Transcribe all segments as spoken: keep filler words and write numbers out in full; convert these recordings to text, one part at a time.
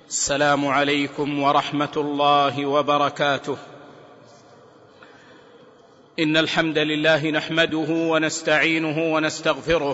السلام عليكم ورحمة الله وبركاته. إن الحمد لله نحمده ونستعينه ونستغفره،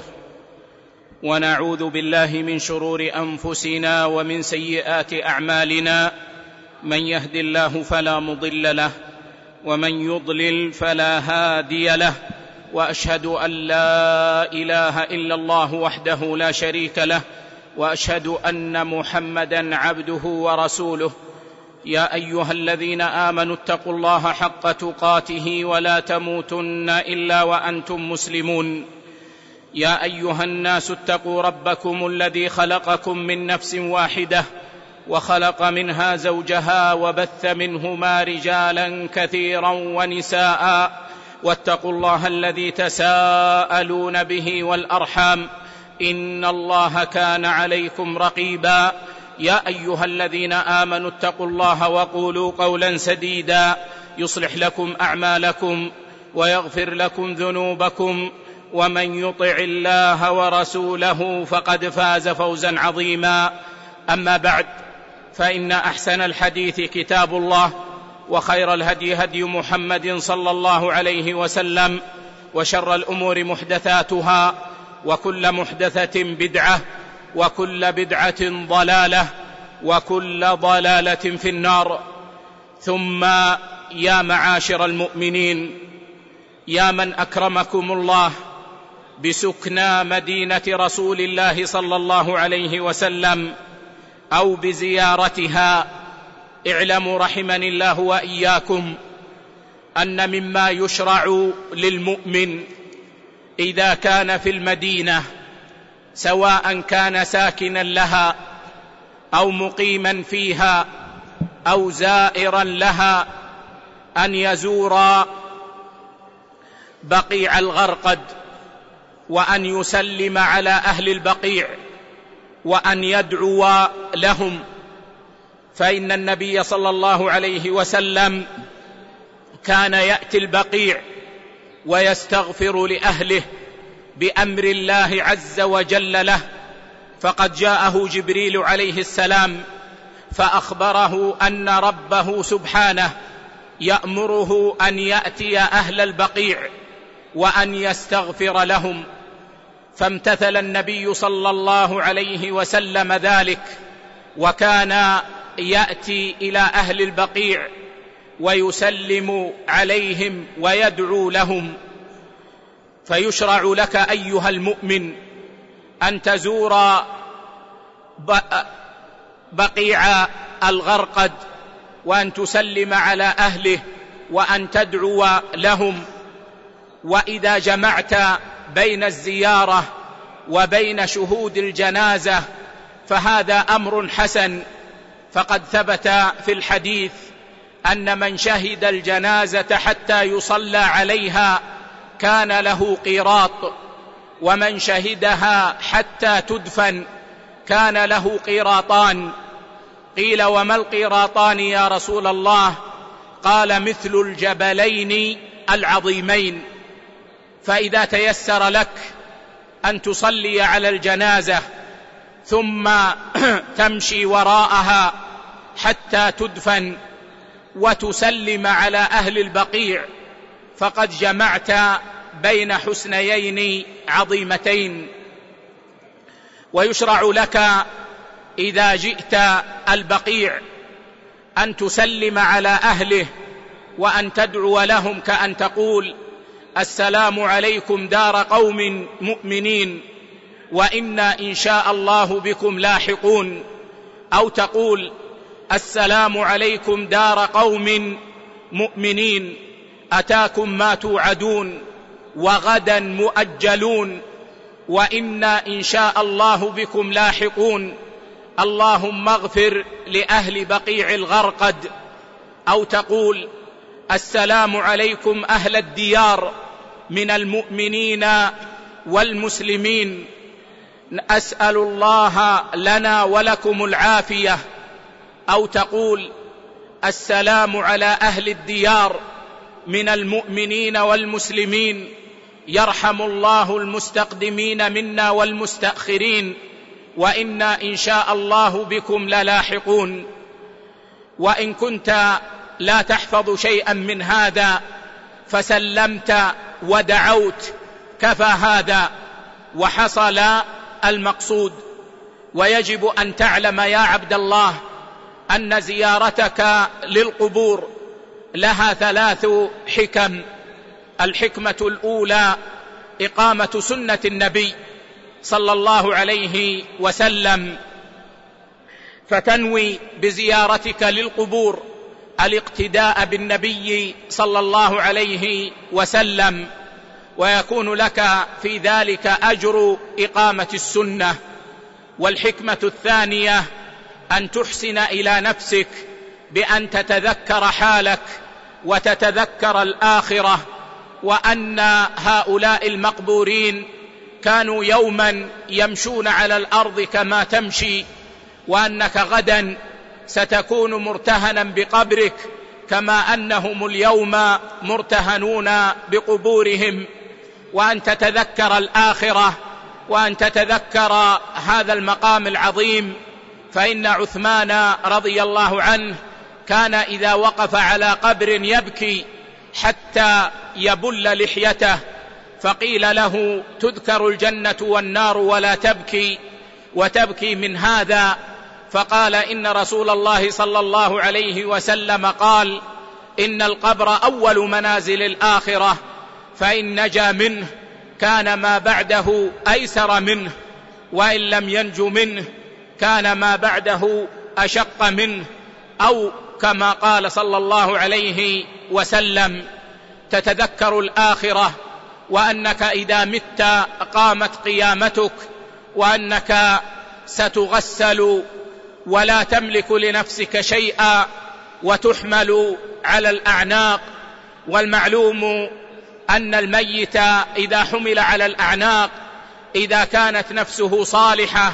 ونعوذ بالله من شرور أنفسنا ومن سيئات أعمالنا، من يهد الله فلا مضل له ومن يضلل فلا هادي له، وأشهد أن لا إله إلا الله وحده لا شريك له، وأشهد أن محمدًا عبده ورسوله. يا أيها الذين آمنوا اتقوا الله حق تقاته ولا تموتن إلا وأنتم مسلمون. يا أيها الناس اتقوا ربكم الذي خلقكم من نفس واحدة وخلق منها زوجها وبث منهما رجالا كثيرا ونساء، واتقوا الله الذي تساءلون به والأرحام، إن الله كان عليكم رقيبا. يا أيها الذين آمنوا اتقوا الله وقولوا قولا سديدا يصلح لكم أعمالكم ويغفر لكم ذنوبكم، ومن يطع الله ورسوله فقد فاز فوزا عظيما. أما بعد، فإن أحسن الحديث كتاب الله، وخير الهدي هدي محمد صلى الله عليه وسلم، وشر الأمور محدثاتها، وكل محدثة بدعة، وكل بدعة ضلالة، وكل ضلالة في النار. ثم يا معاشر المؤمنين، يا من أكرمكم الله بسكنى مدينة رسول الله صلى الله عليه وسلم أو بزيارتها، اعلموا رحمني الله وإياكم أن مما يشرع للمؤمن إذا كان في المدينة، سواء كان ساكنا لها أو مقيما فيها أو زائرا لها، أن يزور بقيع الغرقد، وأن يسلم على أهل البقيع، وأن يدعو لهم. فإن النبي صلى الله عليه وسلم كان يأتي البقيع ويستغفر لأهله بأمر الله عز وجل له، فقد جاءه جبريل عليه السلام فأخبره أن ربه سبحانه يأمره أن يأتي أهل البقيع وأن يستغفر لهم، فامتثل النبي صلى الله عليه وسلم ذلك، وكان يأتي إلى أهل البقيع ويسلم عليهم ويدعو لهم. فيشرع لك أيها المؤمن أن تزور بقيع الغرقد، وأن تسلم على أهله، وأن تدعو لهم. وإذا جمعت بين الزيارة وبين شهود الجنازة فهذا أمر حسن، فقد ثبت في الحديث أن من شهد الجنازة حتى يصلى عليها كان له قيراط، ومن شهدها حتى تدفن كان له قيراطان. قيل وما القيراطان يا رسول الله؟ قال مثل الجبلين العظيمين. فإذا تيسر لك أن تصلي على الجنازة ثم تمشي وراءها حتى تدفن وتسلم على أهل البقيع، فقد جمعت بين حسنيين عظيمتين. ويشرع لك إذا جئت البقيع أن تسلم على أهله وأن تدعو لهم، كأن تقول السلام عليكم دار قوم مؤمنين وإنا إن شاء الله بكم لاحقون، أو تقول السلام عليكم دار قوم مؤمنين أتاكم ما توعدون وغدا مؤجلون وإنا إن شاء الله بكم لاحقون، اللهم اغفر لأهل بقيع الغرقد. أو تقول السلام عليكم أهل الديار من المؤمنين والمسلمين، أسأل الله لنا ولكم العافية. أو تقول السلام على أهل الديار من المؤمنين والمسلمين، يرحم الله المستقدمين منا والمستأخرين، وإنا إن شاء الله بكم للاحقون. وإن كنت لا تحفظ شيئا من هذا فسلمت ودعوت كفى هذا وحصل المقصود. ويجب أن تعلم يا عبد الله أن زيارتك للقبور لها ثلاث حكم. الحكمة الأولى إقامة سنة النبي صلى الله عليه وسلم، فتنوي بزيارتك للقبور الاقتداء بالنبي صلى الله عليه وسلم، ويكون لك في ذلك أجر إقامة السنة. والحكمة الثانية أن تحسن إلى نفسك بأن تتذكر حالك وتتذكر الآخرة، وأن هؤلاء المقبورين كانوا يوما يمشون على الأرض كما تمشي، وأنك غدا ستكون مرتهنا بقبرك كما أنهم اليوم مرتهنون بقبورهم، وأن تتذكر الآخرة، وأن تتذكر هذا المقام العظيم. فإن عثمان رضي الله عنه كان إذا وقف على قبر يبكي حتى يبل لحيته، فقيل له: تذكر الجنة والنار ولا تبكي، وتبكي من هذا؟ فقال: إن رسول الله صلى الله عليه وسلم قال: إن القبر أول منازل الآخرة، فإن نجا منه كان ما بعده أيسر منه، وإن لم ينج منه كان ما بعده أشق منه، أو كما قال صلى الله عليه وسلم. تتذكر الآخرة، وأنك إذا مت قامت قيامتك، وأنك ستغسل ولا تملك لنفسك شيئا، وتحمل على الأعناق. والمعلوم أن الميت إذا حمل على الأعناق إذا كانت نفسه صالحة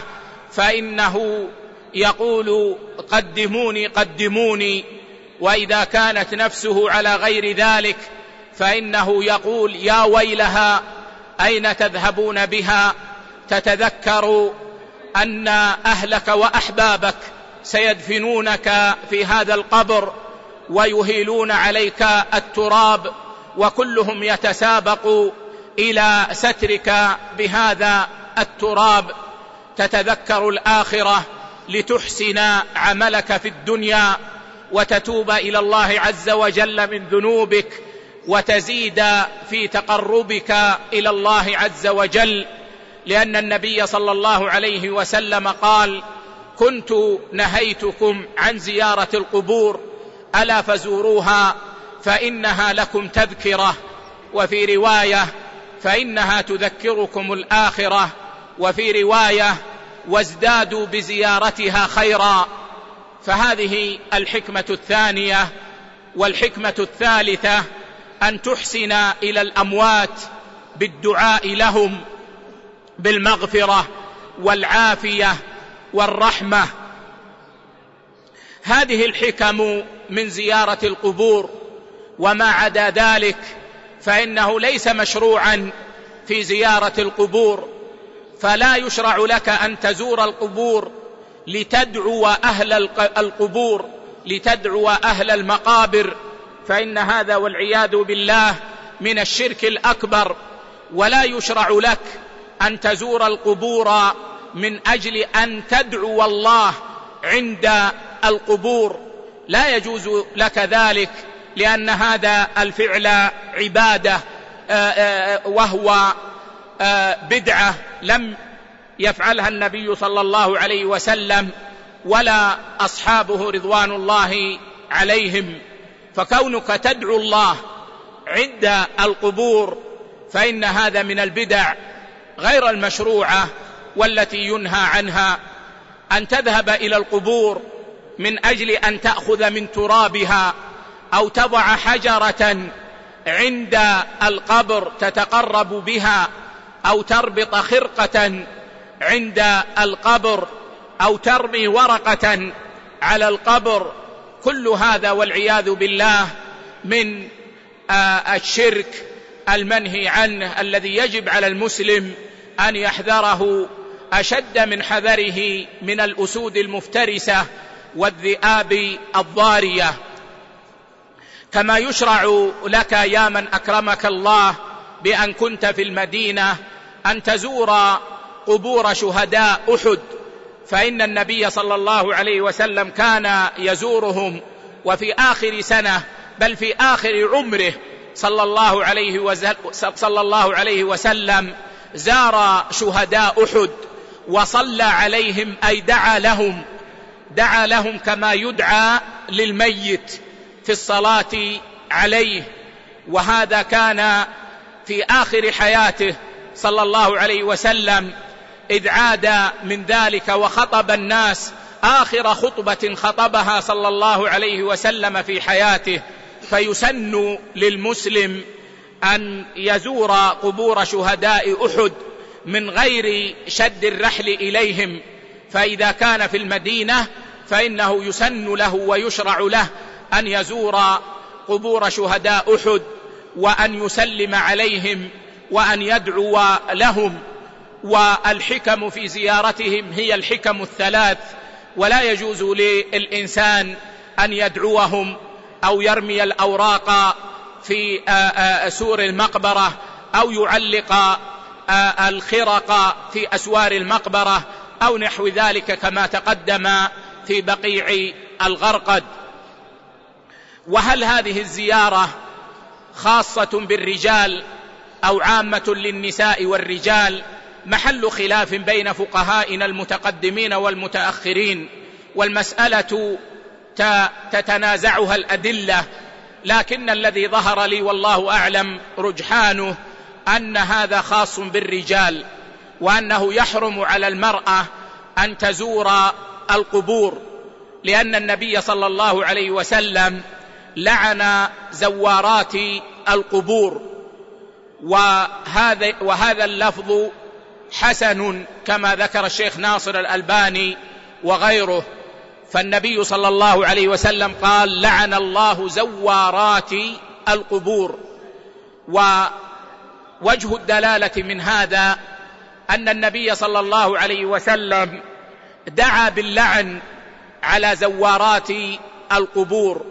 فإنه يقول: قدموني قدموني، وإذا كانت نفسه على غير ذلك فإنه يقول: يا ويلها أين تذهبون بها؟ تتذكر أن أهلك وأحبابك سيدفنونك في هذا القبر ويهيلون عليك التراب، وكلهم يتسابق إلى سترك بهذا التراب. تتذكر الآخرة لتحسن عملك في الدنيا، وتتوب إلى الله عز وجل من ذنوبك، وتزيد في تقربك إلى الله عز وجل، لأن النبي صلى الله عليه وسلم قال: كنت نهيتكم عن زيارة القبور ألا فزوروها فإنها لكم تذكرة، وفي رواية: فإنها تذكركم الآخرة، وفي رواية: وازدادوا بزيارتها خيرا. فهذه الحكمة الثانية. والحكمة الثالثة أن تحسن إلى الأموات بالدعاء لهم بالمغفرة والعافية والرحمة. هذه الحكم من زيارة القبور. وما عدا ذلك فإنه ليس مشروعا في زيارة القبور، فلا يشرع لك أن تزور القبور لتدعو أهل القبور، لتدعو أهل المقابر، فإن هذا والعياذ بالله من الشرك الأكبر. ولا يشرع لك أن تزور القبور من أجل أن تدعو الله عند القبور، لا يجوز لك ذلك، لأن هذا الفعل عبادة وهو بدعة لم يفعلها النبي صلى الله عليه وسلم ولا أصحابه رضوان الله عليهم. فكونك تدعو الله عند القبور فإن هذا من البدع غير المشروعة والتي ينهى عنها. أن تذهب إلى القبور من أجل أن تأخذ من ترابها، أو تضع حجرة عند القبر تتقرب بها، أو تربط خرقة عند القبر، أو ترمي ورقة على القبر، كل هذا والعياذ بالله من الشرك المنهي عنه الذي يجب على المسلم أن يحذره أشد من حذره من الأسود المفترسة والذئاب الضارية. كما يشرع لك يا من أكرمك الله بأن كنت في المدينة أن تزور قبور شهداء أحد، فإن النبي صلى الله عليه وسلم كان يزورهم، وفي آخر سنة بل في آخر عمره صلى الله عليه وسلم, صلى الله عليه وسلم زار شهداء أحد وصلى عليهم، أي دعا لهم دعا لهم كما يدعى للميت في الصلاة عليه. وهذا كان في آخر حياته صلى الله عليه وسلم، إذ عاد من ذلك وخطب الناس آخر خطبة خطبها صلى الله عليه وسلم في حياته. فيسن للمسلم أن يزور قبور شهداء أحد من غير شد الرحل إليهم، فإذا كان في المدينة فإنه يسن له ويشرع له أن يزور قبور شهداء أحد وأن يسلم عليهم وأن يدعو لهم. والحكم في زيارتهم هي الحكم الثلاث، ولا يجوز للإنسان أن يدعوهم أو يرمي الأوراق في سور المقبرة أو يعلق الخرق في أسوار المقبرة أو نحو ذلك كما تقدم في بقيع الغرقد. وهل هذه الزيارة خاصة بالرجال أو عامة للنساء والرجال؟ محل خلاف بين فقهائنا المتقدمين والمتأخرين، والمسألة تتنازعها الأدلة، لكن الذي ظهر لي والله أعلم رجحانه أن هذا خاص بالرجال، وأنه يحرم على المرأة أن تزور القبور، لأن النبي صلى الله عليه وسلم لعن زوارات القبور. وهذا, وهذا اللفظ حسن كما ذكر الشيخ ناصر الألباني وغيره. فالنبي صلى الله عليه وسلم قال: لعن الله زوارات القبور. ووجه الدلالة من هذا أن النبي صلى الله عليه وسلم دعا باللعن على زوارات القبور.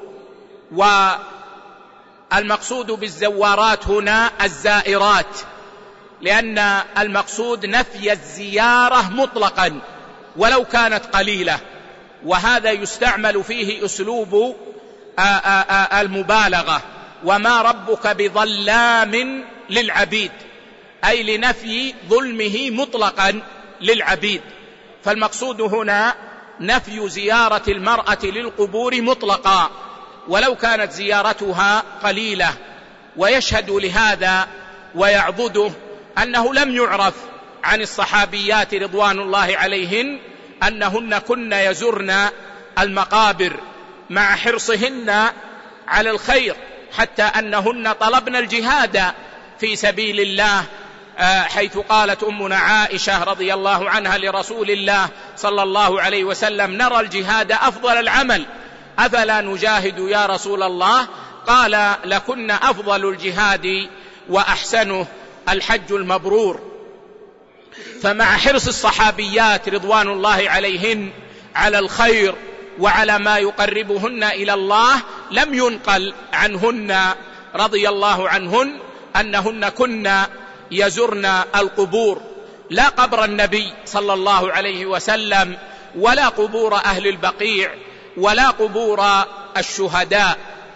والمقصود بالزوارات هنا الزائرات، لأن المقصود نفي الزيارة مطلقا ولو كانت قليلة، وهذا يستعمل فيه أسلوب المبالغة: وما ربك بظلام للعبيد، أي لنفي ظلمه مطلقا للعبيد. فالمقصود هنا نفي زيارة المرأة للقبور مطلقا ولو كانت زيارتها قليلة. ويشهد لهذا ويعضده أنه لم يعرف عن الصحابيات رضوان الله عليهن أنهن كن يزرن المقابر، مع حرصهن على الخير، حتى أنهن طلبن الجهاد في سبيل الله، حيث قالت أمنا عائشة رضي الله عنها لرسول الله صلى الله عليه وسلم: نرى الجهاد أفضل العمل، أفلا نجاهد يا رسول الله؟ قال: لكن أفضل الجهاد وأحسنه الحج المبرور. فمع حرص الصحابيات رضوان الله عليهن على الخير وعلى ما يقربهن إلى الله، لم ينقل عنهن رضي الله عنهن أنهن كن يزرن القبور، لا قبر النبي صلى الله عليه وسلم ولا قبور أهل البقيع ولا قبور الشهداء.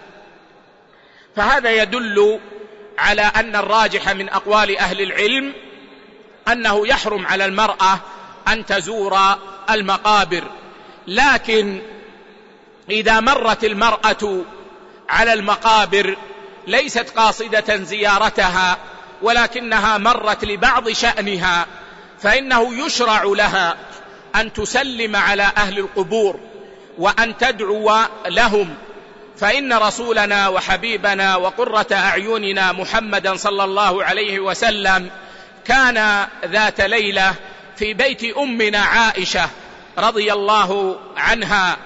فهذا يدل على أن الراجح من أقوال أهل العلم أنه يحرم على المرأة أن تزور المقابر. لكن إذا مرت المرأة على المقابر ليست قاصدة زيارتها، ولكنها مرت لبعض شأنها، فإنه يشرع لها أن تسلم على أهل القبور وأن تدعو لهم. فإن رسولنا وحبيبنا وقرة أعيننا محمدا صلى الله عليه وسلم كان ذات ليلة في بيت أمنا عائشة رضي الله عنها،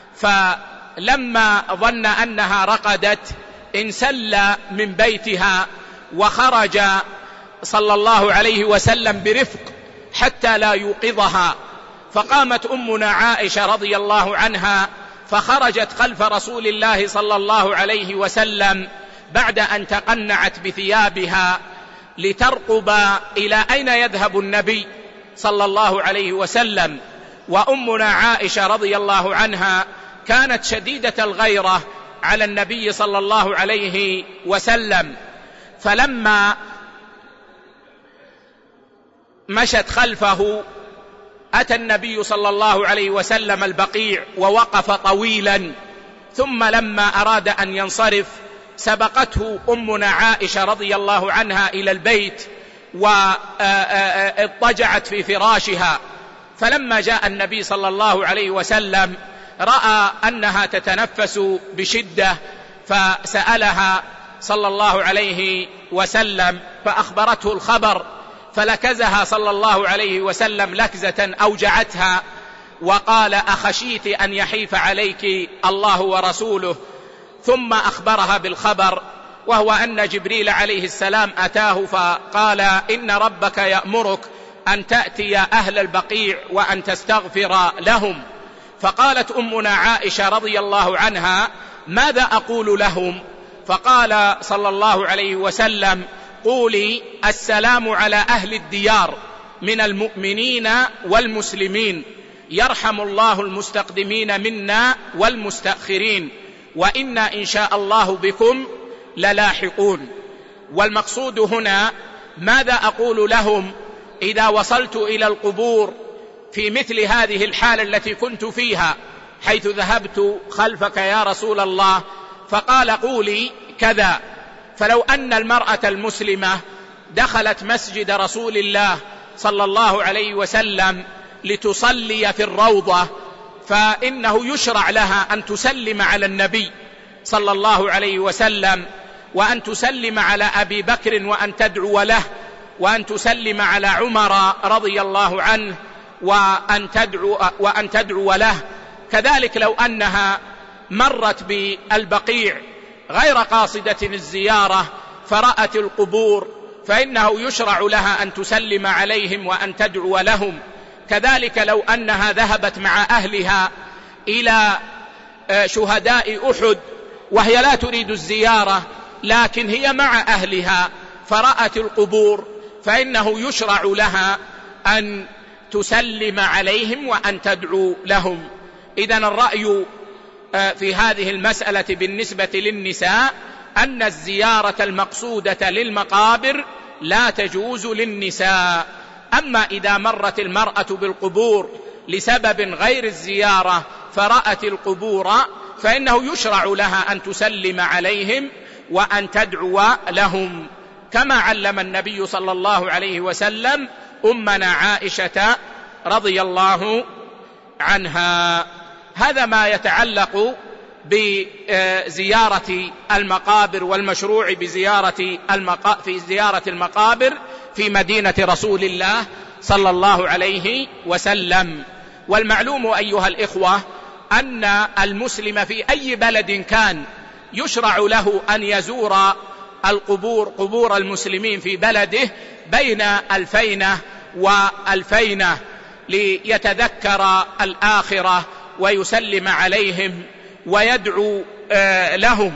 فلما ظن أنها رقدت انسل من بيتها وخرج صلى الله عليه وسلم برفق حتى لا يوقظها. فقامت أمنا عائشة رضي الله عنها فخرجت خلف رسول الله صلى الله عليه وسلم بعد أن تقنعت بثيابها لترقب إلى أين يذهب النبي صلى الله عليه وسلم. وأمنا عائشة رضي الله عنها كانت شديدة الغيرة على النبي صلى الله عليه وسلم، فلما مشت خلفه أتى النبي صلى الله عليه وسلم البقيع ووقف طويلا، ثم لما أراد أن ينصرف سبقته أمنا عائشة رضي الله عنها إلى البيت واضطجعت في فراشها. فلما جاء النبي صلى الله عليه وسلم رأى أنها تتنفس بشدة، فسألها صلى الله عليه وسلم فأخبرته الخبر، فلكزها صلى الله عليه وسلم لكزة أوجعتها، وقال: أخشيت أن يحيف عليك الله ورسوله. ثم أخبرها بالخبر، وهو أن جبريل عليه السلام أتاه فقال: إن ربك يأمرك أن تأتي أهل البقيع وأن تستغفر لهم. فقالت أمنا عائشة رضي الله عنها: ماذا أقول لهم؟ فقال صلى الله عليه وسلم: قولي: السلام على أهل الديار من المؤمنين والمسلمين، يرحم الله المستقدمين منا والمستأخرين، وإنا إن شاء الله بكم للاحقون. والمقصود هنا ماذا أقول لهم إذا وصلت إلى القبور في مثل هذه الحالة التي كنت فيها، حيث ذهبت خلفك يا رسول الله؟ فقال: قولي كذا. فلو أن المرأة المسلمة دخلت مسجد رسول الله صلى الله عليه وسلم لتصلي في الروضة، فإنه يشرع لها أن تسلم على النبي صلى الله عليه وسلم، وأن تسلم على أبي بكر وأن تدعو له، وأن تسلم على عمر رضي الله عنه وأن تدعو, وأن تدعو له. كذلك لو أنها مرت بالبقيع غير قاصدة الزيارة فرأت القبور، فإنه يشرع لها أن تسلم عليهم وأن تدعو لهم. كذلك لو أنها ذهبت مع أهلها إلى شهداء أحد وهي لا تريد الزيارة، لكن هي مع أهلها فرأت القبور، فإنه يشرع لها أن تسلم عليهم وأن تدعو لهم. إذن الرأي في هذه المسألة بالنسبة للنساء أن الزيارة المقصودة للمقابر لا تجوز للنساء. أما إذا مرت المرأة بالقبور لسبب غير الزيارة فرأت القبور، فإنه يشرع لها أن تسلم عليهم وأن تدعو لهم، كما علم النبي صلى الله عليه وسلم أمنا عائشة رضي الله عنها. هذا ما يتعلق بزيارة المقابر والمشروع بزيارة المقا... في زيارة المقابر في مدينة رسول الله صلى الله عليه وسلم. والمعلوم أيها الإخوة أن المسلم في أي بلد كان يشرع له أن يزور القبور قبور المسلمين في بلده بين الفينة والفينة ليتذكر الآخرة ويسلم عليهم ويدعو لهم.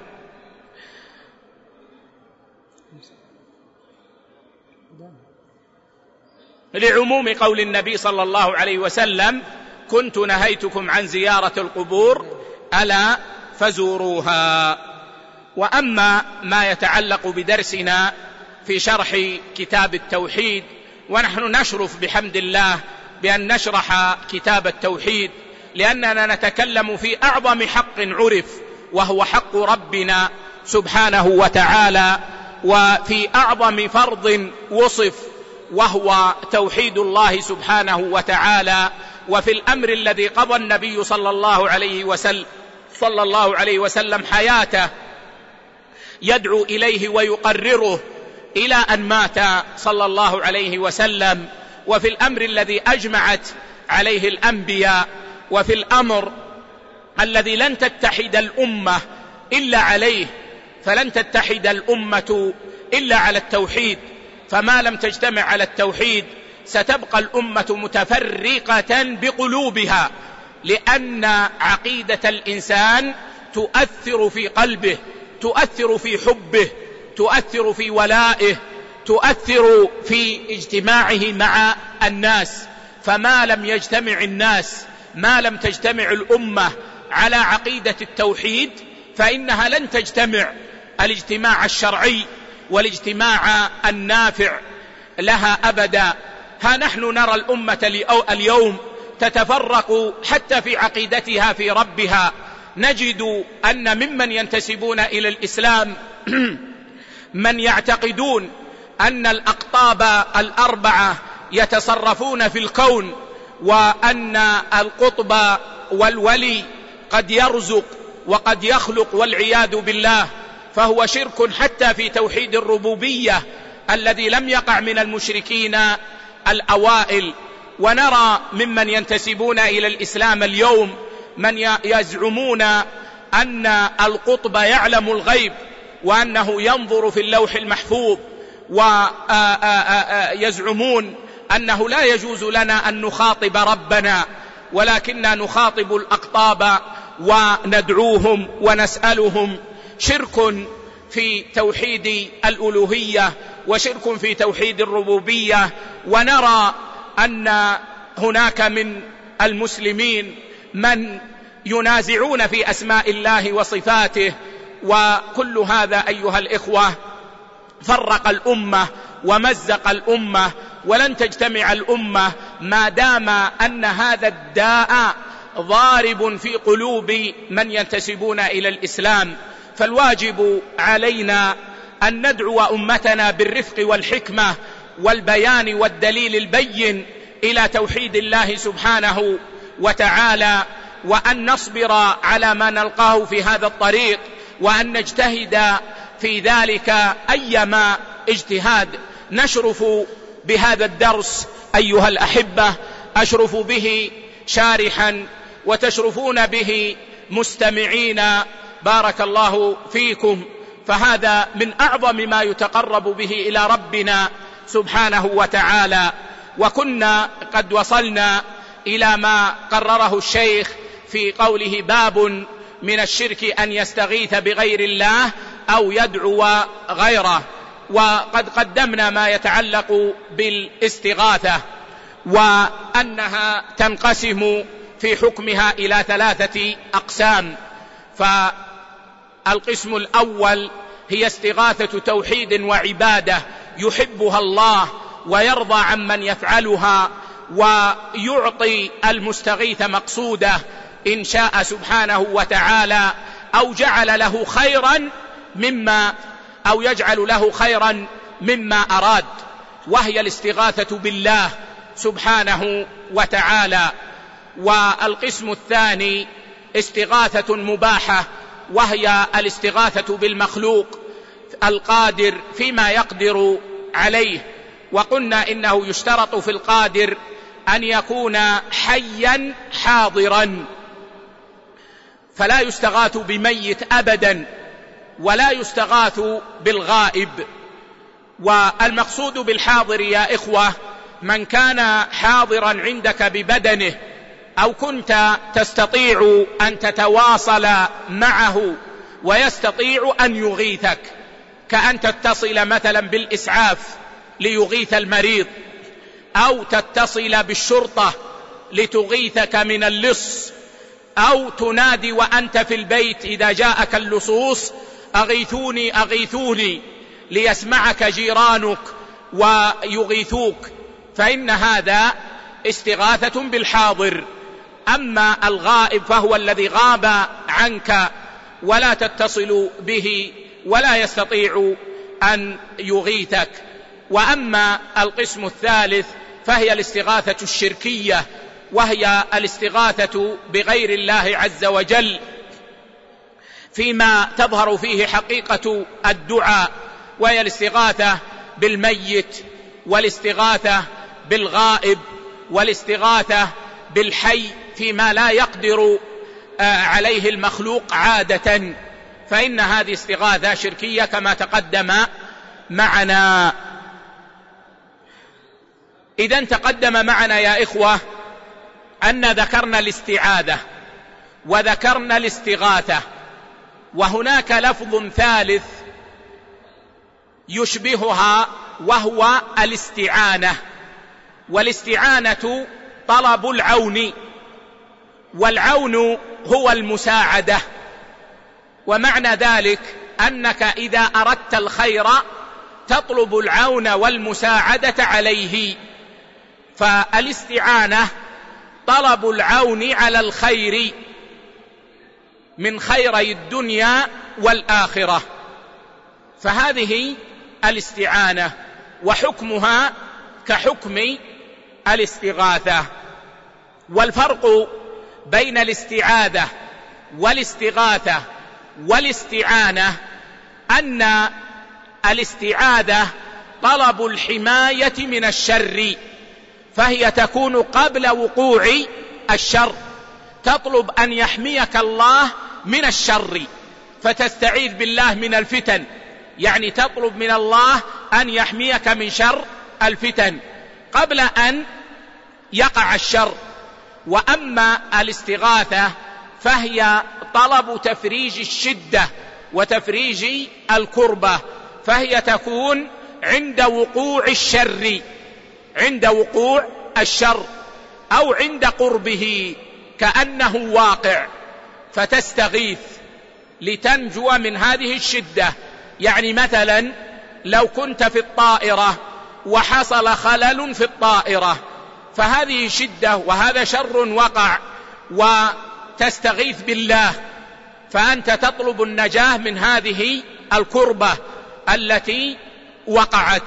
لعموم قول النبي صلى الله عليه وسلم: كنت نهيتكم عن زيارة القبور ألا فزوروها. وأما ما يتعلق بدرسنا في شرح كتاب التوحيد، ونحن نشرف بحمد الله بأن نشرح كتاب التوحيد، لأننا نتكلم في أعظم حق عرف وهو حق ربنا سبحانه وتعالى، وفي أعظم فرض وصف وهو توحيد الله سبحانه وتعالى، وفي الأمر الذي قضى النبي صلى الله عليه وسلم صلى الله عليه وسلم حياته يدعو إليه ويقرره إلى أن مات صلى الله عليه وسلم، وفي الأمر الذي أجمعت عليه الأنبياء، وفي الأمر الذي لن تتحد الأمة إلا عليه، فلن تتحد الأمة إلا على التوحيد، فما لم تجتمع على التوحيد ستبقى الأمة متفرقة بقلوبها، لأن عقيدة الإنسان تؤثر في قلبه، تؤثر في حبه، تؤثر في ولائه، تؤثر في اجتماعه مع الناس. فما لم يجتمع الناس، ما لم تجتمع الأمة على عقيدة التوحيد، فإنها لن تجتمع الاجتماع الشرعي والاجتماع النافع لها أبدا. ها نحن نرى الأمة اليوم تتفرق حتى في عقيدتها في ربها. نجد أن ممن ينتسبون إلى الإسلام من يعتقدون أن الأقطاب الأربعة يتصرفون في الكون، وأن القطب والولي قد يرزق وقد يخلق والعياذ بالله، فهو شرك حتى في توحيد الربوبية الذي لم يقع من المشركين الأوائل. ونرى ممن ينتسبون إلى الإسلام اليوم من يزعمون أن القطب يعلم الغيب، وأنه ينظر في اللوح المحفوظ، ويزعمون أنه لا يجوز لنا أن نخاطب ربنا، ولكننا نخاطب الأقطاب وندعوهم ونسألهم. شرك في توحيد الألوهية وشرك في توحيد الربوبية. ونرى أن هناك من المسلمين من ينازعون في أسماء الله وصفاته، وكل هذا أيها الإخوة فرق الأمة ومزق الأمة، ولن تجتمع الأمة ما دام أن هذا الداء ضارب في قلوب من ينتسبون إلى الإسلام. فالواجب علينا أن ندعو أمتنا بالرفق والحكمة والبيان والدليل البين إلى توحيد الله سبحانه وتعالى، وأن نصبر على ما نلقاه في هذا الطريق، وأن نجتهد في ذلك أيما اجتهاد. نشرف بهذا الدرس أيها الأحبة، أشرف به شارحا وتشرفون به مستمعين، بارك الله فيكم. فهذا من أعظم ما يتقرب به إلى ربنا سبحانه وتعالى. وكنا قد وصلنا إلى ما قرره الشيخ في قوله: باب من الشرك أن يستغيث بغير الله أو يدعو غيره. وقد قدمنا ما يتعلق بالاستغاثة، وأنها تنقسم في حكمها إلى ثلاثة أقسام. فالقسم الأول هي استغاثة توحيد وعبادة يحبها الله ويرضى عمن يفعلها، ويعطي المستغيث مقصوده إن شاء سبحانه وتعالى، أو جعل له خيرا مما أو يجعل له خيرا مما أراد، وهي الاستغاثة بالله سبحانه وتعالى. والقسم الثاني استغاثة مباحة، وهي الاستغاثة بالمخلوق القادر فيما يقدر عليه. وقلنا إنه يشترط في القادر أن يكون حيا حاضرا، فلا يستغاث بميت أبدا، ولا يستغاث بالغائب. والمقصود بالحاضر يا إخوة من كان حاضرا عندك ببدنه، أو كنت تستطيع أن تتواصل معه ويستطيع أن يغيثك، كأن تتصل مثلا بالإسعاف ليغيث المريض، أو تتصل بالشرطة لتغيثك من اللص، أو تنادي وأنت في البيت إذا جاءك اللصوص: أغيثوني أغيثوني، ليسمعك جيرانك ويغيثوك. فإن هذا استغاثة بالحاضر. أما الغائب فهو الذي غاب عنك ولا تتصل به ولا يستطيع أن يغيثك. وأما القسم الثالث فهي الاستغاثة الشركية، وهي الاستغاثة بغير الله عز وجل فيما تظهر فيه حقيقة الدعاء، وهي الاستغاثة بالميت، والاستغاثة بالغائب، والاستغاثة بالحي فيما لا يقدر عليه المخلوق عادة. فإن هذه استغاثة شركية كما تقدم معنا. إذن تقدم معنا يا إخوة أن ذكرنا الاستعاذة وذكرنا الاستغاثة، وهناك لفظ ثالث يشبهها وهو الاستعانة. والاستعانة طلب العون، والعون هو المساعدة. ومعنى ذلك أنك إذا أردت الخير تطلب العون والمساعدة عليه. فالاستعانة طلب العون على الخير من خيري الدنيا والآخرة، فهذه الاستعانة، وحكمها كحكم الاستغاثة. والفرق بين الاستعاذة والاستغاثة والاستعانة أن الاستعاذة طلب الحماية من الشر، فهي تكون قبل وقوع الشر، تطلب أن يحميك الله من الشر، فتستعيذ بالله من الفتن، يعني تطلب من الله أن يحميك من شر الفتن قبل أن يقع الشر. وأما الاستغاثة فهي طلب تفريج الشدة وتفريج الكربة، فهي تكون عند وقوع الشر، عند وقوع الشر أو عند قربه كأنه واقع، فتستغيث لتنجو من هذه الشدة. يعني مثلا لو كنت في الطائرة وحصل خلل في الطائرة، فهذه شدة وهذا شر وقع، وتستغيث بالله، فأنت تطلب النجاة من هذه الكربة التي وقعت.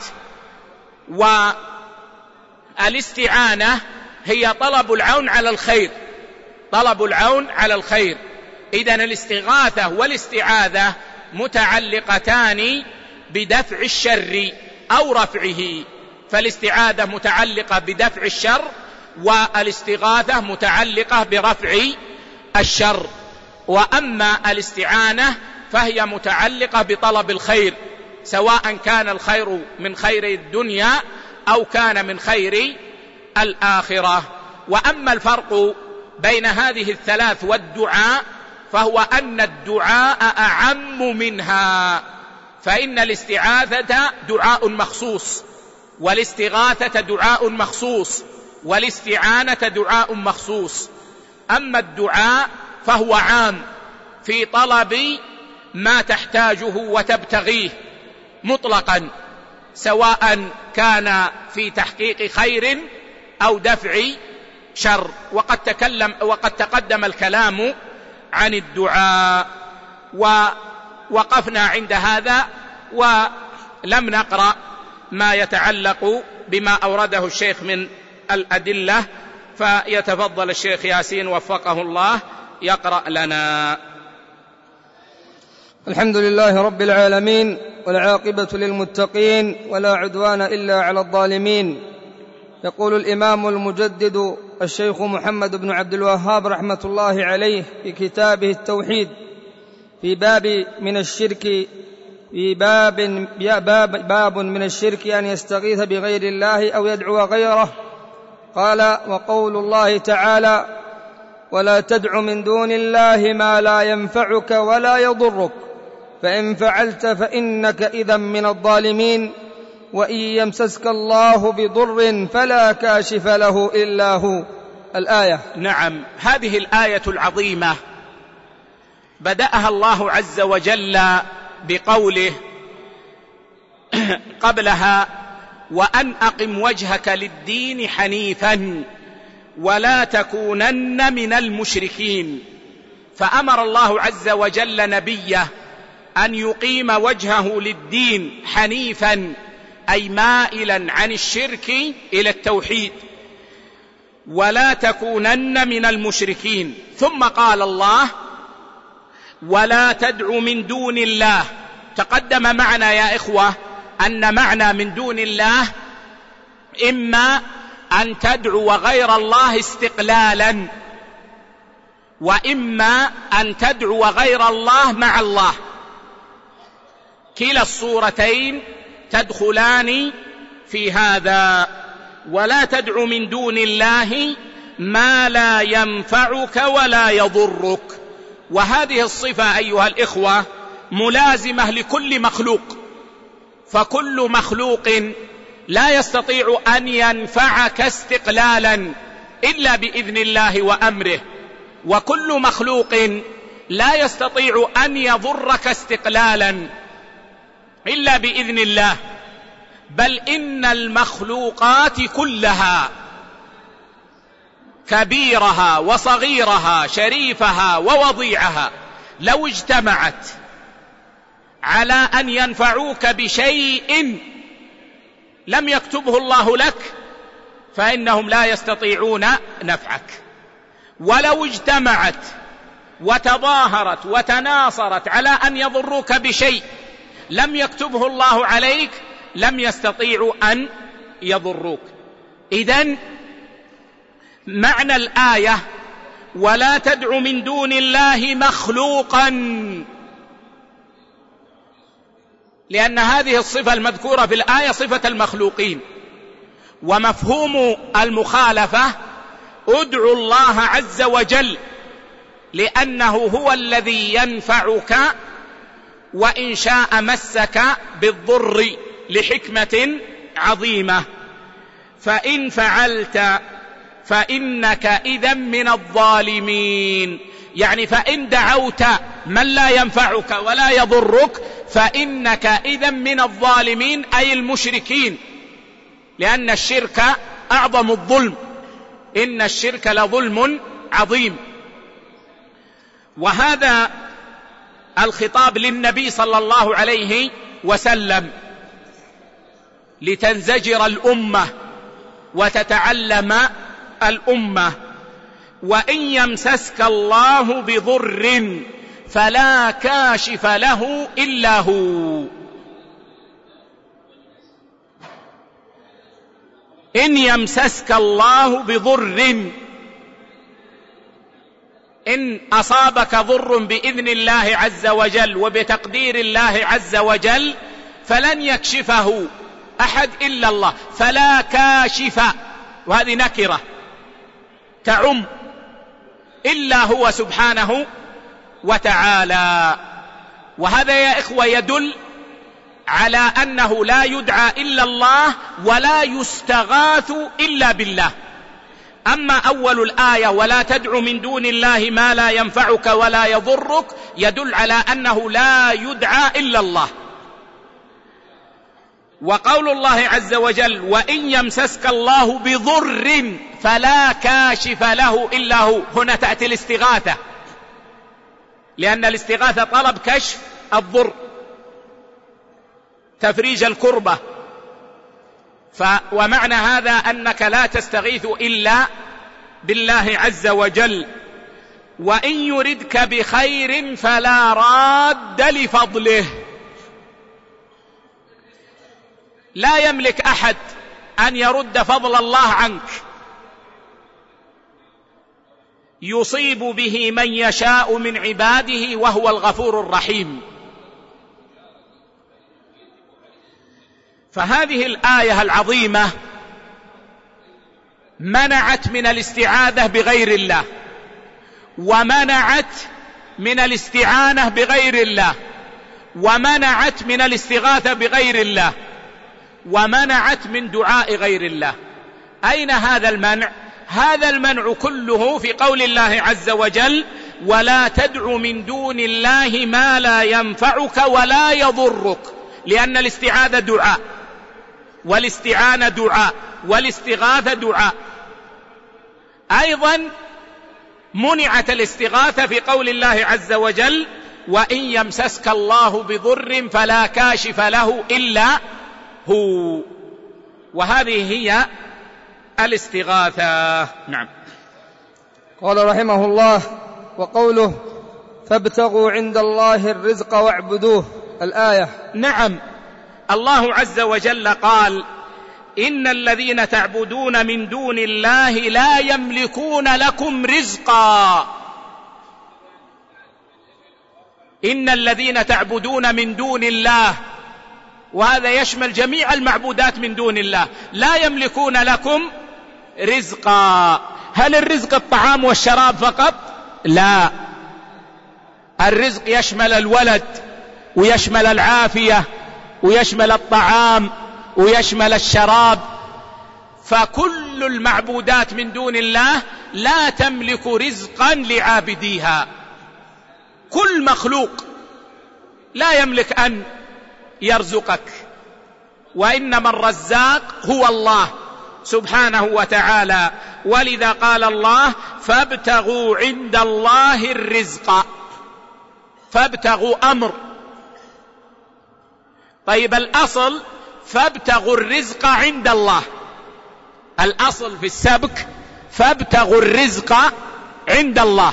والاستعانة هي طلب العون على الخير، طلب العون على الخير. إذن الاستغاثة والاستعاذة متعلقتان بدفع الشر أو رفعه، فالاستعاذة متعلقة بدفع الشر، والاستغاثة متعلقة برفع الشر. وأما الاستعانة فهي متعلقة بطلب الخير، سواء كان الخير من خير الدنيا أو كان من خير الآخرة. وأما الفرق بين هذه الثلاث والدعاء فهو أن الدعاء أعم منها، فإن الاستعاذة دعاء مخصوص، والاستغاثة دعاء مخصوص، والاستعانة دعاء مخصوص. أما الدعاء فهو عام في طلب ما تحتاجه وتبتغيه مطلقا، سواء كان في تحقيق خير أو دفع شر. وقد تكلم وقد تقدم الكلام عن الدعاء، ووقفنا عند هذا ولم نقرأ ما يتعلق بما أورده الشيخ من الأدلة، فيتفضل الشيخ ياسين وفقه الله يقرأ لنا. الحمد لله رب العالمين، والعاقبة للمتقين، ولا عدوان إلا على الظالمين. يقول الإمام المجدد الشيخ محمد بن عبد الوهاب رحمة الله عليه في كتابه التوحيد في باب من الشرك في باب, باب, باب من الشرك أن يستغيث بغير الله أو يدعو غيره. قال: وقول الله تعالى: ولا تدع من دون الله ما لا ينفعك ولا يضرك، فإن فعلت فإنك إذا من الظالمين، وإن يمسسك الله بضر فلا كاشف له إلا هو. الآية. نعم، هذه الآية العظيمة بدأها الله عز وجل بقوله قبلها: وأن أقم وجهك للدين حنيفا ولا تكونن من المشركين. فأمر الله عز وجل نبيه أن يقيم وجهه للدين حنيفا، أي مائلا عن الشرك إلى التوحيد، ولا تكونن من المشركين. ثم قال الله: ولا تدع من دون الله. تقدم معنا يا إخوة أن معنى من دون الله إما أن تدعو غير الله استقلالا، وإما أن تدعو غير الله مع الله. كلا الصورتين تدخلان في هذا. ولا تدع من دون الله ما لا ينفعك ولا يضرك. وهذه الصفة أيها الإخوة ملازمة لكل مخلوق، فكل مخلوق لا يستطيع أن ينفعك استقلالا إلا بإذن الله وأمره، وكل مخلوق لا يستطيع أن يضرك استقلالا إلا بإذن الله. بل إن المخلوقات كلها كبيرها وصغيرها شريفها ووضيعها لو اجتمعت على أن ينفعوك بشيء لم يكتبه الله لك فإنهم لا يستطيعون نفعك، ولو اجتمعت وتظاهرت وتناصرت على أن يضروك بشيء لم يكتبه الله عليك لم يستطيعوا أن يضروك. إذن معنى الآية ولا تدع من دون الله مخلوقا، لأن هذه الصفة المذكورة في الآية صفة المخلوقين، ومفهوم المخالفة ادعوا الله عز وجل لأنه هو الذي ينفعك وإن شاء مسك بالضر لحكمة عظيمة. فإن فعلت فإنك إذن من الظالمين، يعني فإن دعوت من لا ينفعك ولا يضرك فإنك إذن من الظالمين أي المشركين، لأن الشرك أعظم الظلم، إن الشرك لظلم عظيم. وهذا الخطاب للنبي صلى الله عليه وسلم لتنزجر الأمة وتتعلم الأمة. وإن يمسسك الله بضر فلا كاشف له إلا هو. إن يمسسك الله بضر، إن أصابك ضر بإذن الله عز وجل وبتقدير الله عز وجل فلن يكشفه أحد إلا الله، فلا كاشف، وهذه نكرة تعم، إلا هو سبحانه وتعالى. وهذا يا إخوة يدل على أنه لا يدعى إلا الله ولا يستغاث إلا بالله. أما أول الآية ولا تدع من دون الله ما لا ينفعك ولا يضرك يدل على أنه لا يدعى إلا الله. وقول الله عز وجل وإن يمسسك الله بضر فلا كاشف له إلا هو، هنا تأتي الاستغاثة، لأن الاستغاثة طلب كشف الضر، تفريج الكربة. ف ومعنى هذا أنك لا تستغيث إلا بالله عز وجل. وإن يردك بخير فلا راد لفضله، لا يملك أحد أن يرد فضل الله عنك، يصيب به من يشاء من عباده وهو الغفور الرحيم. فهذه الآية العظيمة منعت من الاستعاذة بغير الله، ومنعت من الاستعانة بغير الله، ومنعت من الاستغاثة بغير الله، ومنعت من دعاء غير الله. أين هذا المنع؟ هذا المنع كله في قول الله عز وجل ولا تدع من دون الله ما لا ينفعك ولا يضرك، لأن الاستعاذة دعاء، والاستعانة دعاء، والاستغاثة دعاء. أيضا منعت الاستغاثة في قول الله عز وجل وإن يمسسك الله بضر فلا كاشف له إلا هو، وهذه هي الاستغاثة. نعم. قال رحمه الله وقوله فابتغوا عند الله الرزق واعبدوه، الآية. نعم، الله عز وجل قال إن الذين تعبدون من دون الله لا يملكون لكم رزقا. إن الذين تعبدون من دون الله، وهذا يشمل جميع المعبودات من دون الله، لا يملكون لكم رزقا. هل الرزق الطعام والشراب فقط؟ لا، الرزق يشمل الولد ويشمل العافية ويشمل الطعام ويشمل الشراب. فكل المعبودات من دون الله لا تملك رزقا لعابديها. كل مخلوق لا يملك أن يرزقك، وإنما الرزاق هو الله سبحانه وتعالى. ولذا قال الله: فابتغوا عند الله الرزق. فابتغوا أمر. طيب الأصل فابتغوا الرزق عند الله، الأصل في السبك فابتغوا الرزق عند الله،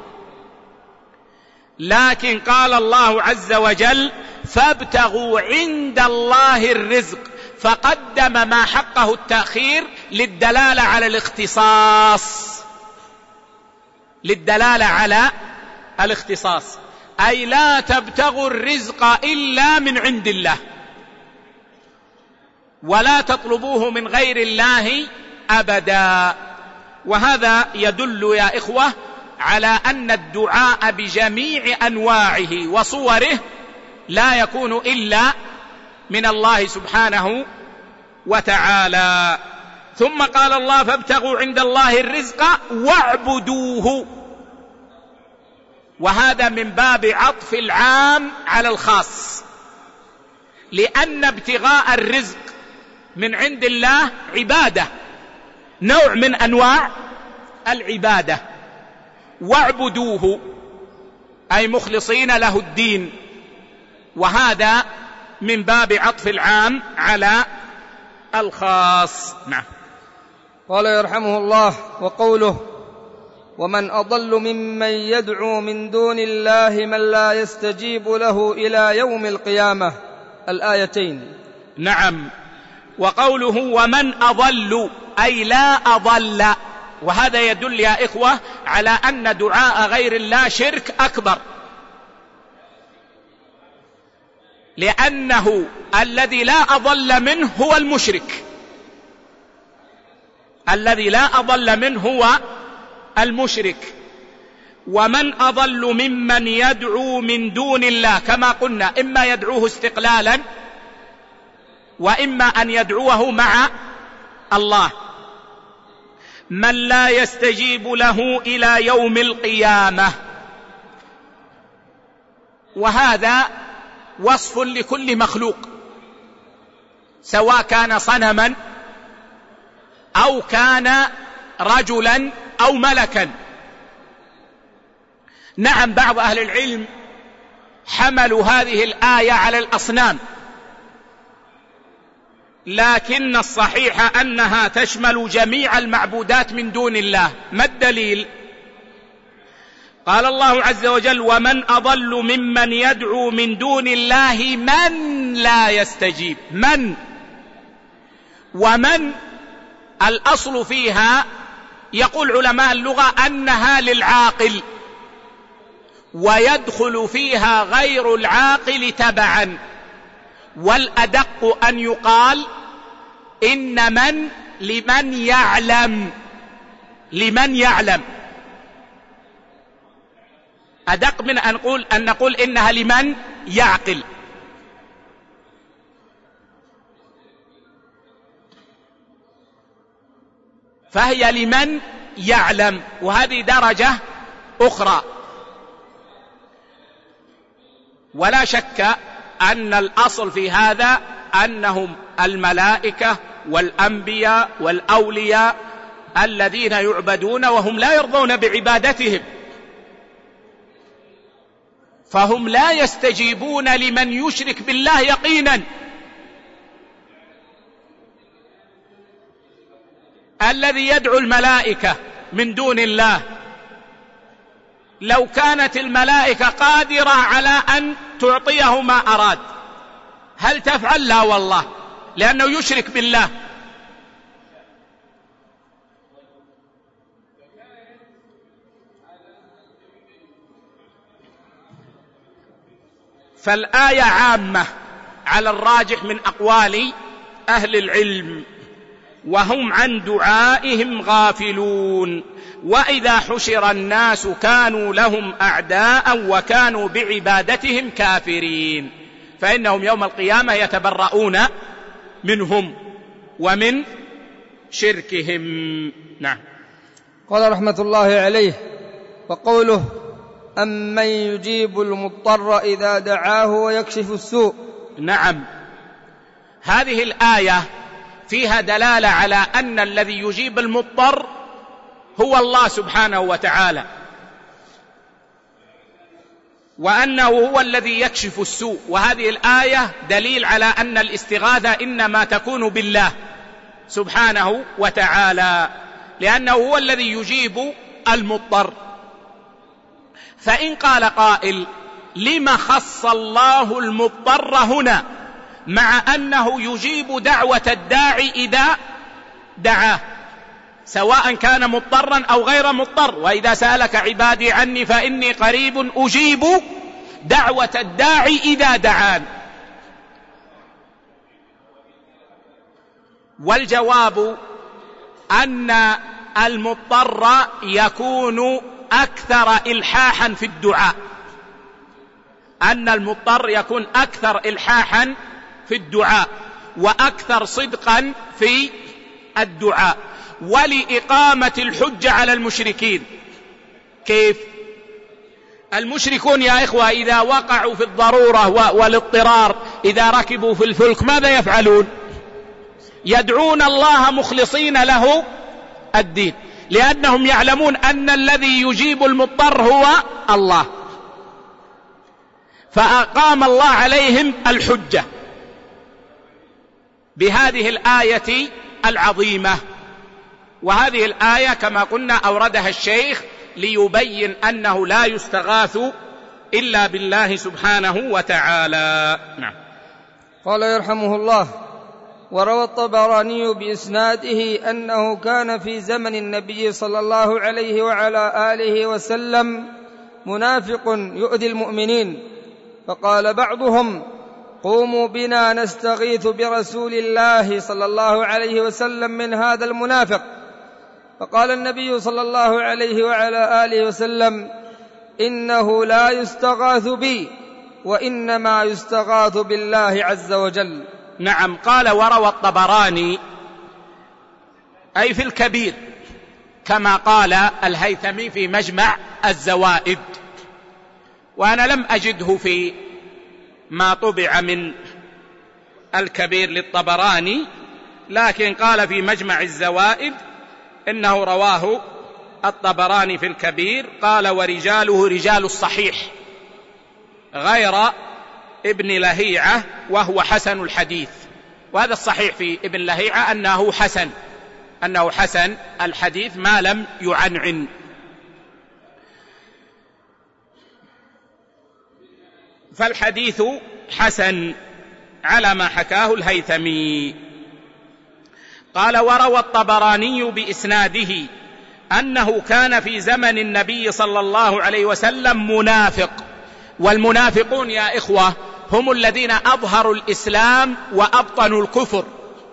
لكن قال الله عز وجل: فابتغوا عند الله الرزق، فقدم ما حقه التأخير للدلالة على الاختصاص، للدلالة على الاختصاص، أي لا تبتغوا الرزق إلا من عند الله، ولا تطلبوه من غير الله أبدا. وهذا يدل يا إخوة على أن الدعاء بجميع أنواعه وصوره لا يكون إلا من الله سبحانه وتعالى. ثم قال الله: فابتغوا عند الله الرزق واعبدوه. وهذا من باب عطف العام على الخاص، لأن ابتغاء الرزق من عند الله عبادة، نوع من أنواع العبادة. واعبدوه أي مخلصين له الدين، وهذا من باب عطف العام على الخاص. نعم. قال يرحمه الله: وقوله: ومن أضل ممن يدعو من دون الله من لا يستجيب له إلى يوم القيامة، الآيتين. نعم. وقوله: ومن أضل أي لا أضل. وهذا يدل يا إخوة على أن دعاء غير الله شرك أكبر، لأنه الذي لا أضل منه هو المشرك، الذي لا أضل منه هو المشرك. ومن أضل ممن يدعو من دون الله، كما قلنا إما يدعوه استقلالا وإما أن يدعوه مع الله، من لا يستجيب له إلى يوم القيامة. وهذا وصف لكل مخلوق، سواء كان صنما أو كان رجلا أو ملكا. نعم، بعض أهل العلم حملوا هذه الآية على الأصنام، لكن الصحيح أنها تشمل جميع المعبودات من دون الله. ما الدليل؟ قال الله عز وجل: ومن أضل ممن يدعو من دون الله من لا يستجيب. من ومن الأصل فيها يقول علماء اللغة أنها للعاقل، ويدخل فيها غير العاقل تبعا. والأدق أن يقال إن من لمن يعلم، لمن يعلم، أدق من أن نقول, أن نقول إنها لمن يعقل. فهي لمن يعلم، وهذه درجة أخرى. ولا شك أن الأصل في هذا أنهم الملائكة والأنبياء والأولياء الذين يعبدون وهم لا يرضون بعبادتهم، فهم لا يستجيبون لمن يشرك بالله يقينا. الذي يدعو الملائكة من دون الله، لو كانت الملائكة قادرة على أن تعطيه ما أراد، هل تفعل؟ لا والله، لأنه يشرك بالله. فالآية عامة على الراجح من أقوال أهل العلم، وهم عن دعائهم غافلون. وإذا حشر الناس كانوا لهم أعداء وكانوا بعبادتهم كافرين، فإنهم يوم القيامة يتبرؤون منهم ومن شركهم. نعم. قال رحمة الله عليه: وقوله: أمن يجيب المضطر إذا دعاه ويكشف السوء. نعم، هذه الآية فيها دلالة على أن الذي يجيب المضطر هو الله سبحانه وتعالى، وأنه هو الذي يكشف السوء. وهذه الآية دليل على أن الاستغاثة إنما تكون بالله سبحانه وتعالى، لأنه هو الذي يجيب المضطر. فإن قال قائل: لما خص الله المضطر هنا مع أنه يجيب دعوة الداعي إذا دعاه، سواء كان مضطرا أو غير مضطر؟ وإذا سألك عبادي عني فإني قريب أجيب دعوة الداعي إذا دعان. والجواب أن المضطر يكون أكثر إلحاحا في الدعاء، أن المضطر يكون أكثر إلحاحا في الدعاء وأكثر صدقا في الدعاء، ولإقامة الحجة على المشركين. كيف؟ المشركون يا إخوة إذا وقعوا في الضرورة والاضطرار، إذا ركبوا في الفلك ماذا يفعلون؟ يدعون الله مخلصين له الدين، لأنهم يعلمون أن الذي يجيب المضطر هو الله، فأقام الله عليهم الحجة بهذه الآية العظيمة. وهذه الآية كما قلنا أوردها الشيخ ليبين أنه لا يستغاث إلا بالله سبحانه وتعالى. نعم. قال يرحمه الله: وروى الطبراني بإسناده أنه كان في زمن النبي صلى الله عليه وعلى آله وسلم منافق يؤذي المؤمنين، فقال بعضهم: قوموا بنا نستغيث برسول الله صلى الله عليه وسلم من هذا المنافق. فقال النبي صلى الله عليه وعلى آله وسلم: إنه لا يستغاث بي، وإنما يستغاث بالله عز وجل. نعم. قال: وروى الطبراني، أي في الكبير، كما قال الهيثمي في مجمع الزوائد، وأنا لم أجده في ما طبع من الكبير للطبراني، لكن قال في مجمع الزوائد إنه رواه الطبراني في الكبير. قال: ورجاله رجال الصحيح غير ابن لهيعة وهو حسن الحديث. وهذا الصحيح في ابن لهيعة أنه حسن أنه حسن الحديث ما لم يعنعن. فالحديث حسن على ما حكاه الهيثمي. قال: وروى الطبراني بإسناده أنه كان في زمن النبي صلى الله عليه وسلم منافق. والمنافقون يا إخوة هم الذين أظهروا الإسلام وأبطنوا الكفر،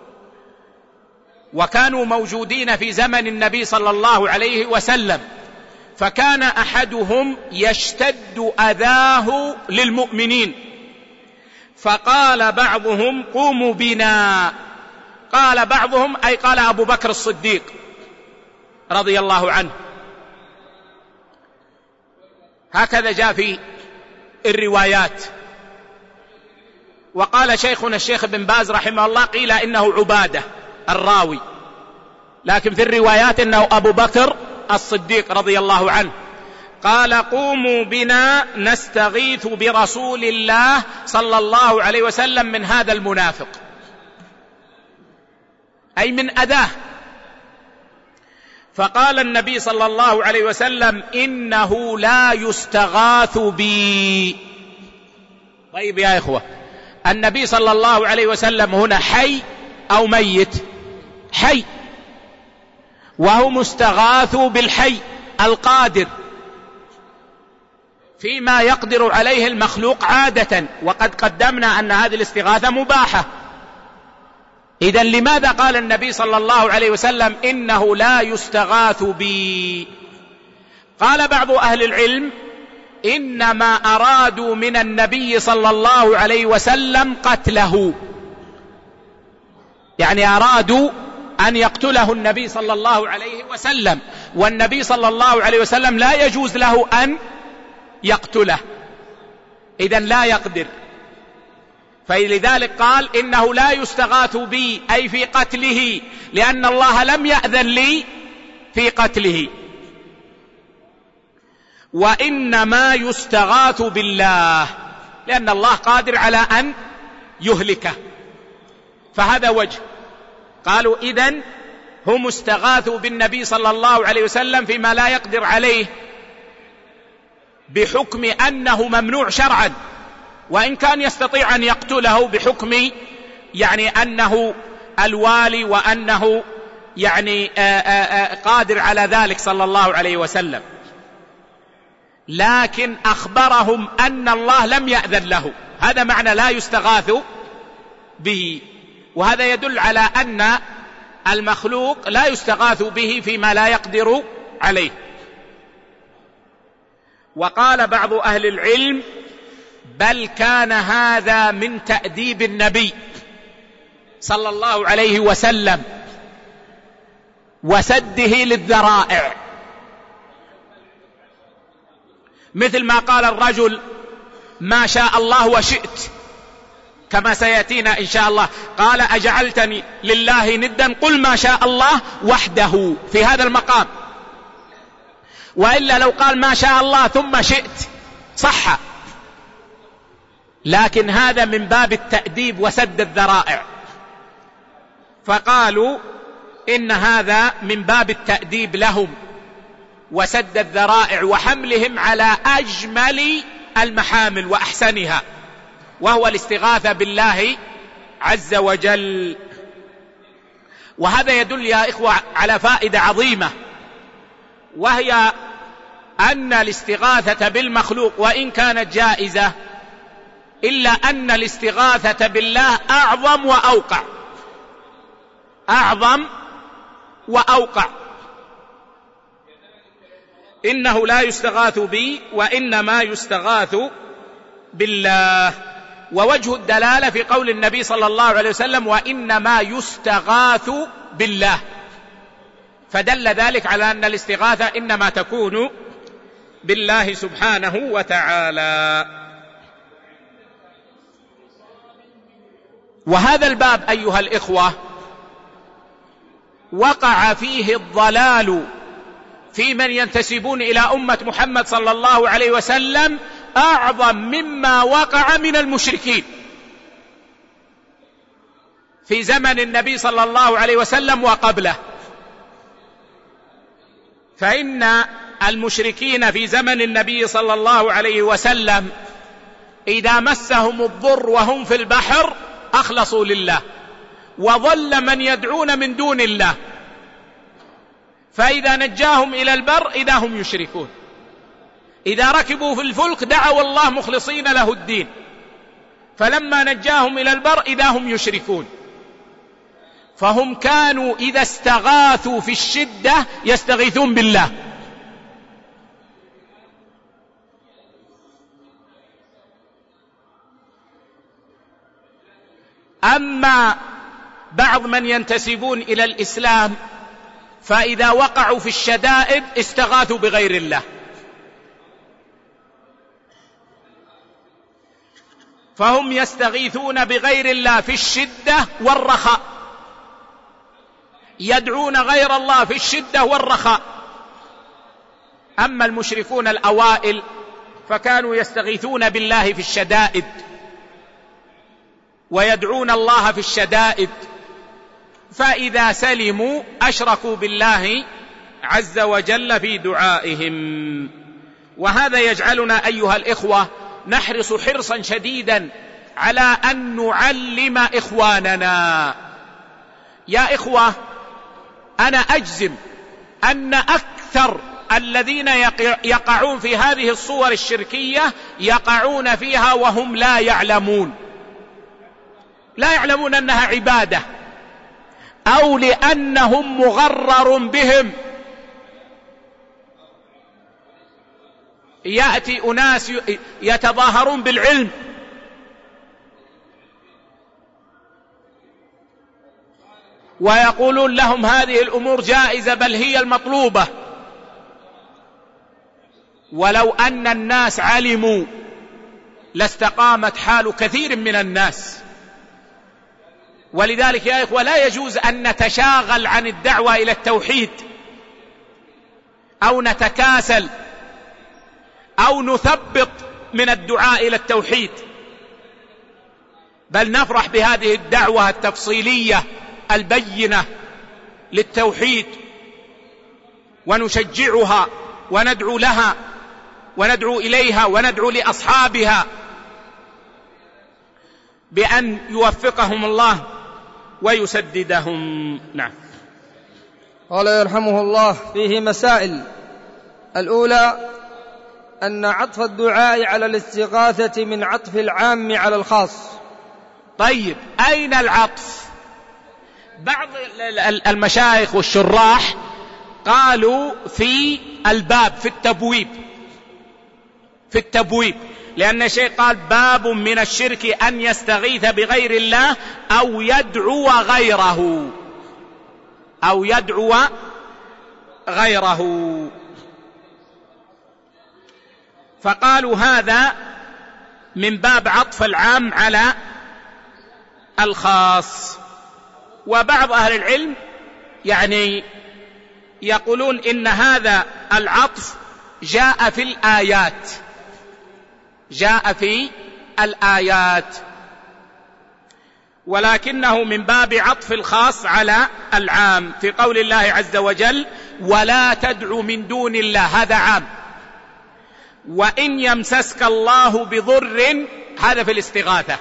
وكانوا موجودين في زمن النبي صلى الله عليه وسلم. فكان أحدهم يشتد أذاه للمؤمنين، فقال بعضهم: قوموا بنا. قال بعضهم أي قال أبو بكر الصديق رضي الله عنه، هكذا جاء في الروايات. وقال شيخنا الشيخ بن باز رحمه الله: قيل إنه عبادة الراوي، لكن في الروايات إنه أبو بكر الصديق رضي الله عنه. قال: قوموا بنا نستغيث برسول الله صلى الله عليه وسلم من هذا المنافق، أي من أذاه. فقال النبي صلى الله عليه وسلم: إنه لا يستغاث بي. طيب يا إخوة، النبي صلى الله عليه وسلم هنا حي أو ميت؟ حي، وهو مستغاث بالحي القادر. فيما يقدر عليه المخلوق عادة، وقد قدمنا أن هذه الاستغاثة مباحة. إذن لماذا قال النبي صلى الله عليه وسلم إنه لا يستغاث بي؟ قال بعض أهل العلم إنما أرادوا من النبي صلى الله عليه وسلم قتله، يعني أرادوا أن يقتله النبي صلى الله عليه وسلم، والنبي صلى الله عليه وسلم لا يجوز له أن يقتله، إذن لا يقدر، فلذلك قال إنه لا يستغاث بي أي في قتله، لأن الله لم يأذن لي في قتله. وإنما يستغاث بالله، لأن الله قادر على أن يهلكه، فهذا وجه. قالوا إذن هم استغاثوا بالنبي صلى الله عليه وسلم فيما لا يقدر عليه، بحكم أنه ممنوع شرعا، وإن كان يستطيع أن يقتله بحكم يعني أنه الوالي وأنه يعني آآ آآ قادر على ذلك صلى الله عليه وسلم، لكن أخبرهم أن الله لم يأذن له، هذا معنى لا يستغاث به. وهذا يدل على أن المخلوق لا يستغاث به فيما لا يقدر عليه. وقال بعض أهل العلم بل كان هذا من تأديب النبي صلى الله عليه وسلم وسده للذرائع، مثل ما قال الرجل ما شاء الله وشئت، كما سيأتينا إن شاء الله، قال أجعلتني لله ندا قل ما شاء الله وحده في هذا المقام، وإلا لو قال ما شاء الله ثم شئت صح، لكن هذا من باب التأديب وسد الذرائع، فقالوا إن هذا من باب التأديب لهم وسد الذرائع وحملهم على أجمل المحامل وأحسنها، وهو الاستغاثة بالله عز وجل. وهذا يدل يا إخوة على فائدة عظيمة، وهي أن الاستغاثة بالمخلوق وإن كانت جائزة، إلا أن الاستغاثة بالله أعظم وأوقع، أعظم وأوقع. إنه لا يستغاث بي وإنما يستغاث بالله. ووجه الدلالة في قول النبي صلى الله عليه وسلم وإنما يستغاث بالله، فدل ذلك على أن الاستغاثة إنما تكون بالله سبحانه وتعالى. وهذا الباب أيها الإخوة وقع فيه الضلال في من ينتسبون إلى أمة محمد صلى الله عليه وسلم أعظم مما وقع من المشركين في زمن النبي صلى الله عليه وسلم وقبله. فإن المشركين في زمن النبي صلى الله عليه وسلم إذا مسهم الضر وهم في البحر أخلصوا لله، وظل من يدعون من دون الله، فإذا نجاهم إلى البر إذا هم يشركون، إذا ركبوا في الفلك دعوا الله مخلصين له الدين، فلما نجاهم إلى البر إذا هم يشركون. فهم كانوا إذا استغاثوا في الشدة يستغيثون بالله. أما بعض من ينتسبون إلى الإسلام فإذا وقعوا في الشدائد استغاثوا بغير الله، فهم يستغيثون بغير الله في الشدة والرخاء، يدعون غير الله في الشدة والرخاء. أما المشركون الأوائل فكانوا يستغيثون بالله في الشدائد ويدعون الله في الشدائد، فإذا سلموا أشركوا بالله عز وجل في دعائهم. وهذا يجعلنا أيها الإخوة نحرص حرصا شديدا على أن نعلم إخواننا. يا إخوة، أنا أجزم أن أكثر الذين يقعون في هذه الصور الشركية يقعون فيها وهم لا يعلمون، لا يعلمون أنها عبادة، أو لأنهم مغرر بهم. يأتي أناس يتظاهرون بالعلم ويقولون لهم هذه الأمور جائزة بل هي المطلوبة، ولو أن الناس علموا لاستقامت حال كثير من الناس. ولذلك يا إخوة لا يجوز أن نتشاغل عن الدعوة إلى التوحيد أو نتكاسل أو نثبط من الدعاء إلى التوحيد، بل نفرح بهذه الدعوة التفصيلية البينة للتوحيد ونشجعها وندعو لها وندعو إليها وندعو لأصحابها بأن يوفقهم الله ويسددهم. نعم. قال يرحمه الله فيه مسائل. الأولى أن عطف الدعاء على الاستغاثة من عطف العام على الخاص. طيب أين العطف؟ بعض المشايخ والشراح قالوا في الباب في التبويب في التبويب لأن الشيخ قال باب من الشرك أن يستغيث بغير الله أو يدعو غيره أو يدعو غيره فقالوا هذا من باب عطف العام على الخاص. وبعض أهل العلم يعني يقولون إن هذا العطف جاء في الآيات جاء في الآيات ولكنه من باب عطف الخاص على العام في قول الله عز وجل ولا تدع من دون الله، هذا عام. وإن يمسسك الله بضر، هذا في الاستغاثة،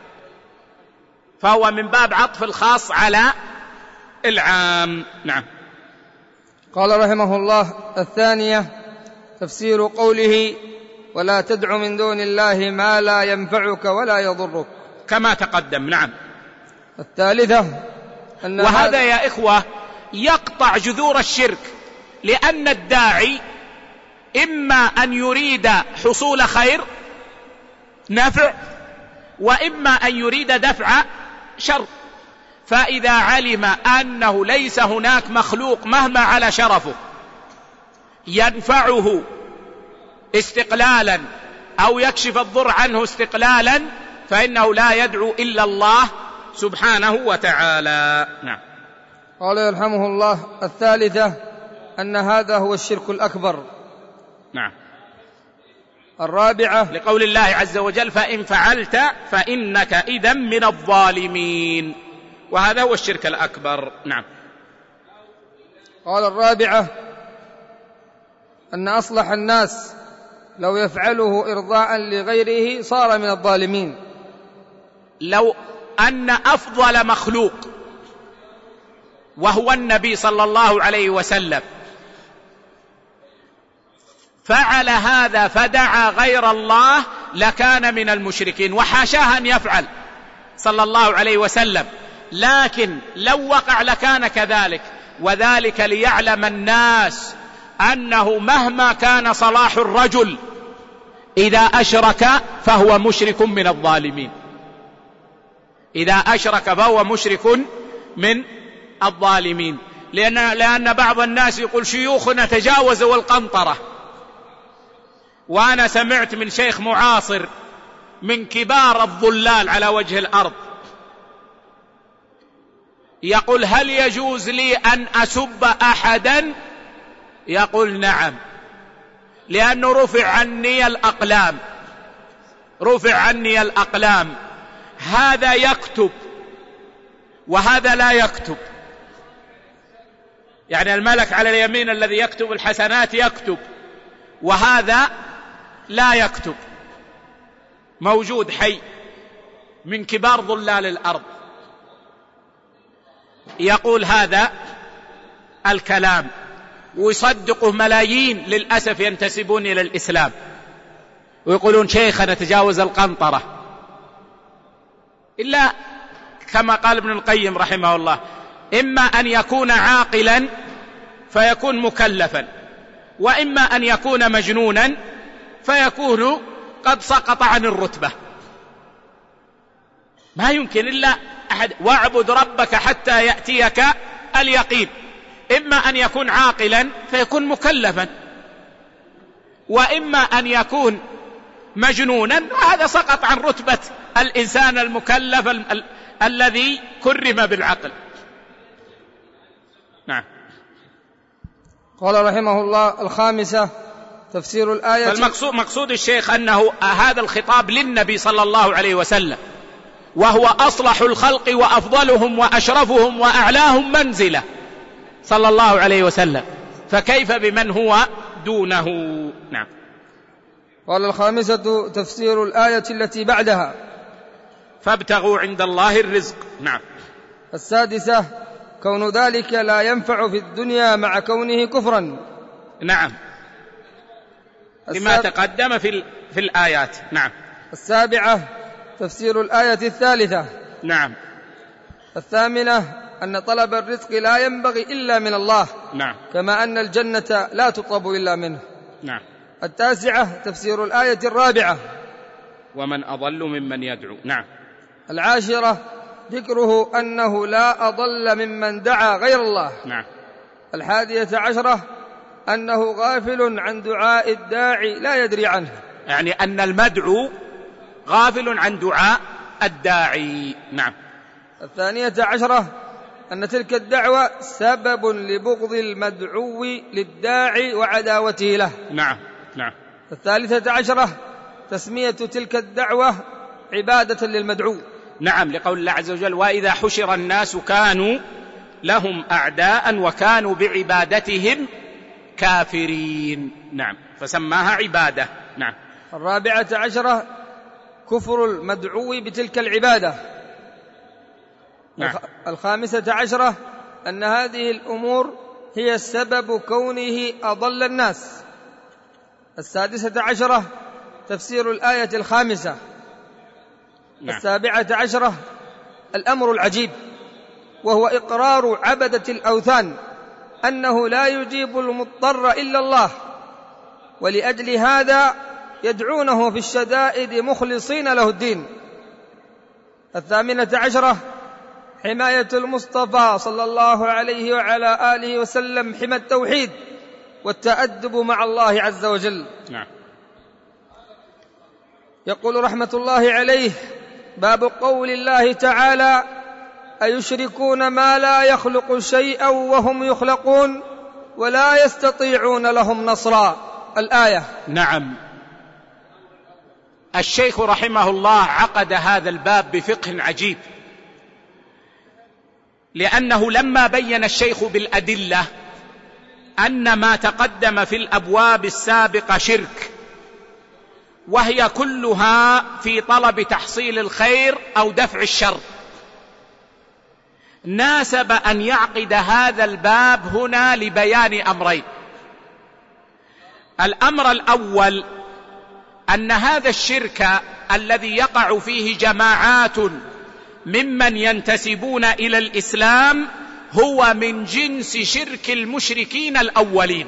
فهو من باب عطف الخاص على العام. نعم. قال رحمه الله الثانية تفسير قوله ولا تدع من دون الله ما لا ينفعك ولا يضرك كما تقدم. نعم. الثالثة أن وهذا يا إخوة يقطع جذور الشرك، لأن الداعي إما أن يريد حصول خير نفع وإما أن يريد دفع شر، فإذا علم أنه ليس هناك مخلوق مهما على شرفه ينفعه استقلالا أو يكشف الضر عنه استقلالا فإنه لا يدعو إلا الله سبحانه وتعالى. نعم. قال يرحمه الله الثالثة أن هذا هو الشرك الأكبر. نعم. الرابعة لقول الله عز وجل فإن فعلت فإنك إذا من الظالمين، وهذا هو الشرك الأكبر. نعم. قال الرابعة أن أصلح الناس لو يفعله إرضاء لغيره صار من الظالمين. لو أن أفضل مخلوق وهو النبي صلى الله عليه وسلم فعل هذا فدعا غير الله لكان من المشركين، وحاشاه أن يفعل صلى الله عليه وسلم، لكن لو وقع لكان كذلك. وذلك ليعلم الناس أنه مهما كان صلاح الرجل إذا أشرك فهو مشرك من الظالمين، إذا أشرك فهو مشرك من الظالمين. لأن, لأن بعض الناس يقول شيوخنا تجاوزوا القنطرة، وأنا سمعت من شيخ معاصر من كبار الضلال على وجه الأرض يقول هل يجوز لي أن أسب أحدا؟ يقول نعم، لأنه رفع عني الأقلام رفع عني الأقلام هذا يكتب وهذا لا يكتب، يعني الملك على اليمين الذي يكتب الحسنات يكتب وهذا لا يكتب، موجود حي من كبار ضلال الأرض يقول هذا الكلام ويصدقه ملايين للأسف ينتسبون إلى الإسلام ويقولون شيخنا تجاوز القنطرة، إلا كما قال ابن القيم رحمه الله: إما أن يكون عاقلا فيكون مكلفا، وإما أن يكون مجنونا فيكون قد سقط عن الرتبة. ما يمكن إلا أحد. واعبد ربك حتى يأتيك اليقين. إما أن يكون عاقلا فيكون مكلفا، وإما أن يكون مجنونا، هذا سقط عن رتبة الإنسان المكلف ال- ال- الذي كرم بالعقل. نعم. قال رحمه الله: الخامسة تفسير الآية. فالمقصود مقصود الشيخ أنه هذا الخطاب للنبي صلى الله عليه وسلم، وهو أصلح الخلق وأفضلهم وأشرفهم وأعلاهم منزلة صلى الله عليه وسلم، فكيف بمن هو دونه؟ نعم. قال: الخامسة تفسير الآية التي بعدها: فابتغوا عند الله الرزق. نعم. السادسة كون ذلك لا ينفع في الدنيا مع كونه كفرا. نعم، لما تقدم في, في الآيات. نعم. السابعة تفسير الآية الثالثة. نعم. الثامنة أن طلب الرزق لا ينبغي إلا من الله. نعم. كما أن الجنة لا تطلب إلا منه. نعم. التاسعة تفسير الآية الرابعة: ومن أضل ممن يدعو. نعم. العاشرة ذكره أنه لا أضل ممن دعا غير الله. نعم. الحادية عشرة أنه غافل عن دعاء الداعي لا يدري عنه، يعني أن المدعو غافل عن دعاء الداعي. نعم. الثانية عشرة أن تلك الدعوة سبب لبغض المدعو للداعي وعداوته له. نعم. نعم. الثالثة عشرة تسمية تلك الدعوة عبادة للمدعو. نعم، لقول الله عز وجل: وإذا حشر الناس كانوا لهم أعداء وكانوا بعبادتهم كافرين. نعم، فسماها عبادة. نعم. الرابعة عشرة كفر المدعو بتلك العبادة. نعم. الخامسة عشرة أن هذه الأمور هي السبب كونه أضل الناس. السادسة عشرة تفسير الآية الخامسة. نعم. السابعة عشرة الأمر العجيب، وهو إقرار عبدة الأوثان أنه لا يجيب المضطر إلا الله، ولأجل هذا يدعونه في الشدائد مخلصين له الدين. الثامنة عشرة حماية المصطفى صلى الله عليه وعلى آله وسلم حمى التوحيد والتأدب مع الله عز وجل. نعم. يقول رحمة الله عليه: باب قول الله تعالى: أيشركون ما لا يخلق شيئا وهم يخلقون ولا يستطيعون لهم نصرا. الآية. نعم. الشيخ رحمه الله عقد هذا الباب بفقه عجيب، لأنه لما بين الشيخ بالأدلة أن ما تقدم في الأبواب السابقة شرك، وهي كلها في طلب تحصيل الخير أو دفع الشر، ناسب أن يعقد هذا الباب هنا لبيان أمرين. الأمر الأول أن هذا الشرك الذي يقع فيه جماعات ممن ينتسبون إلى الإسلام هو من جنس شرك المشركين الأولين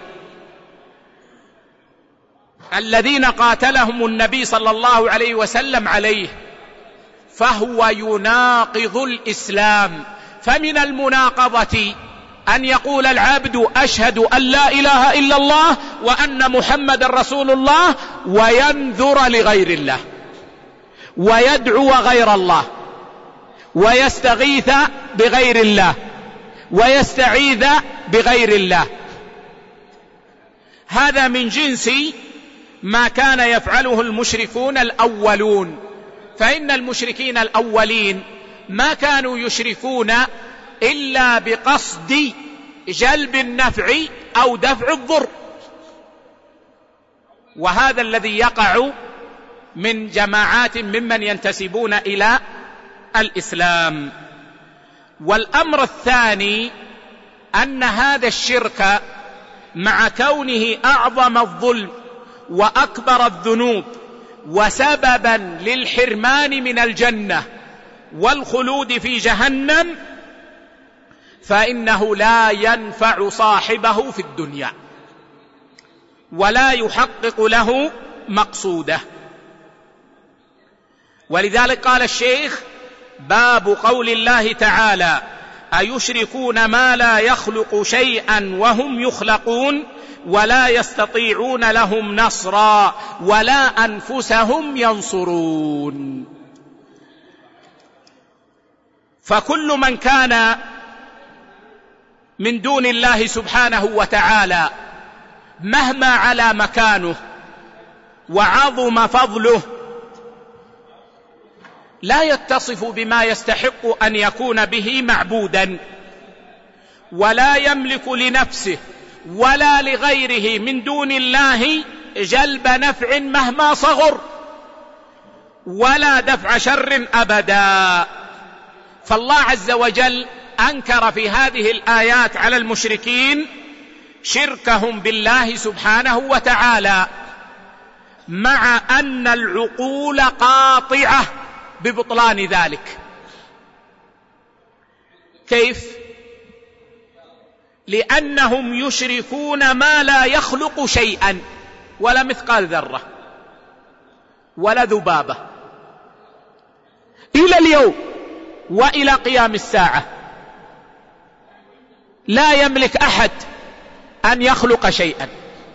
الذين قاتلهم النبي صلى الله عليه وسلم عليه، فهو يناقض الإسلام. فمن المناقضة أن يقول العبد: أشهد أن لا إله إلا الله وأن محمد رسول الله، وينذر لغير الله ويدعو غير الله ويستغيث بغير الله ويستعيذ بغير الله. هذا من جنس ما كان يفعله المشركون الأولون. فإن المشركين الأولين ما كانوا يشركون إلا بقصد جلب النفع أو دفع الضر، وهذا الذي يقع من جماعات ممن ينتسبون إلى الإسلام. والأمر الثاني أن هذا الشرك مع كونه أعظم الظلم وأكبر الذنوب وسببا للحرمان من الجنة والخلود في جهنم، فإنه لا ينفع صاحبه في الدنيا ولا يحقق له مقصوده. ولذلك قال الشيخ: باب قول الله تعالى: أيشركون ما لا يخلق شيئا وهم يخلقون ولا يستطيعون لهم نصرا ولا أنفسهم ينصرون. فكل من كان من دون الله سبحانه وتعالى مهما علا مكانه وعظم فضله لا يتصف بما يستحق أن يكون به معبودا، ولا يملك لنفسه ولا لغيره من دون الله جلب نفع مهما صغر ولا دفع شر أبدا. فالله عز وجل أنكر في هذه الآيات على المشركين شركهم بالله سبحانه وتعالى، مع أن العقول قاطعة ببطلان ذلك. كيف؟ لأنهم يشركون ما لا يخلق شيئا ولا مثقال ذرة ولا ذبابة إلى اليوم وإلى قيام الساعة. لا يملك أحد أن يخلق شيئا،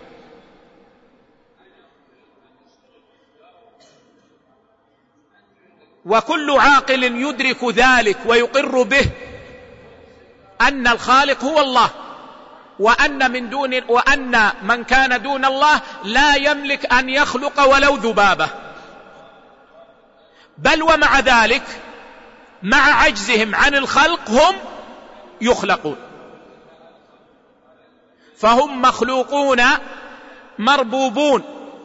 وكل عاقل يدرك ذلك ويقر به أن الخالق هو الله، وأن من دون وأن من كان دون الله لا يملك أن يخلق ولو ذبابة. بل ومع ذلك مع عجزهم عن الخلق هم يخلقون، فهم مخلوقون مربوبون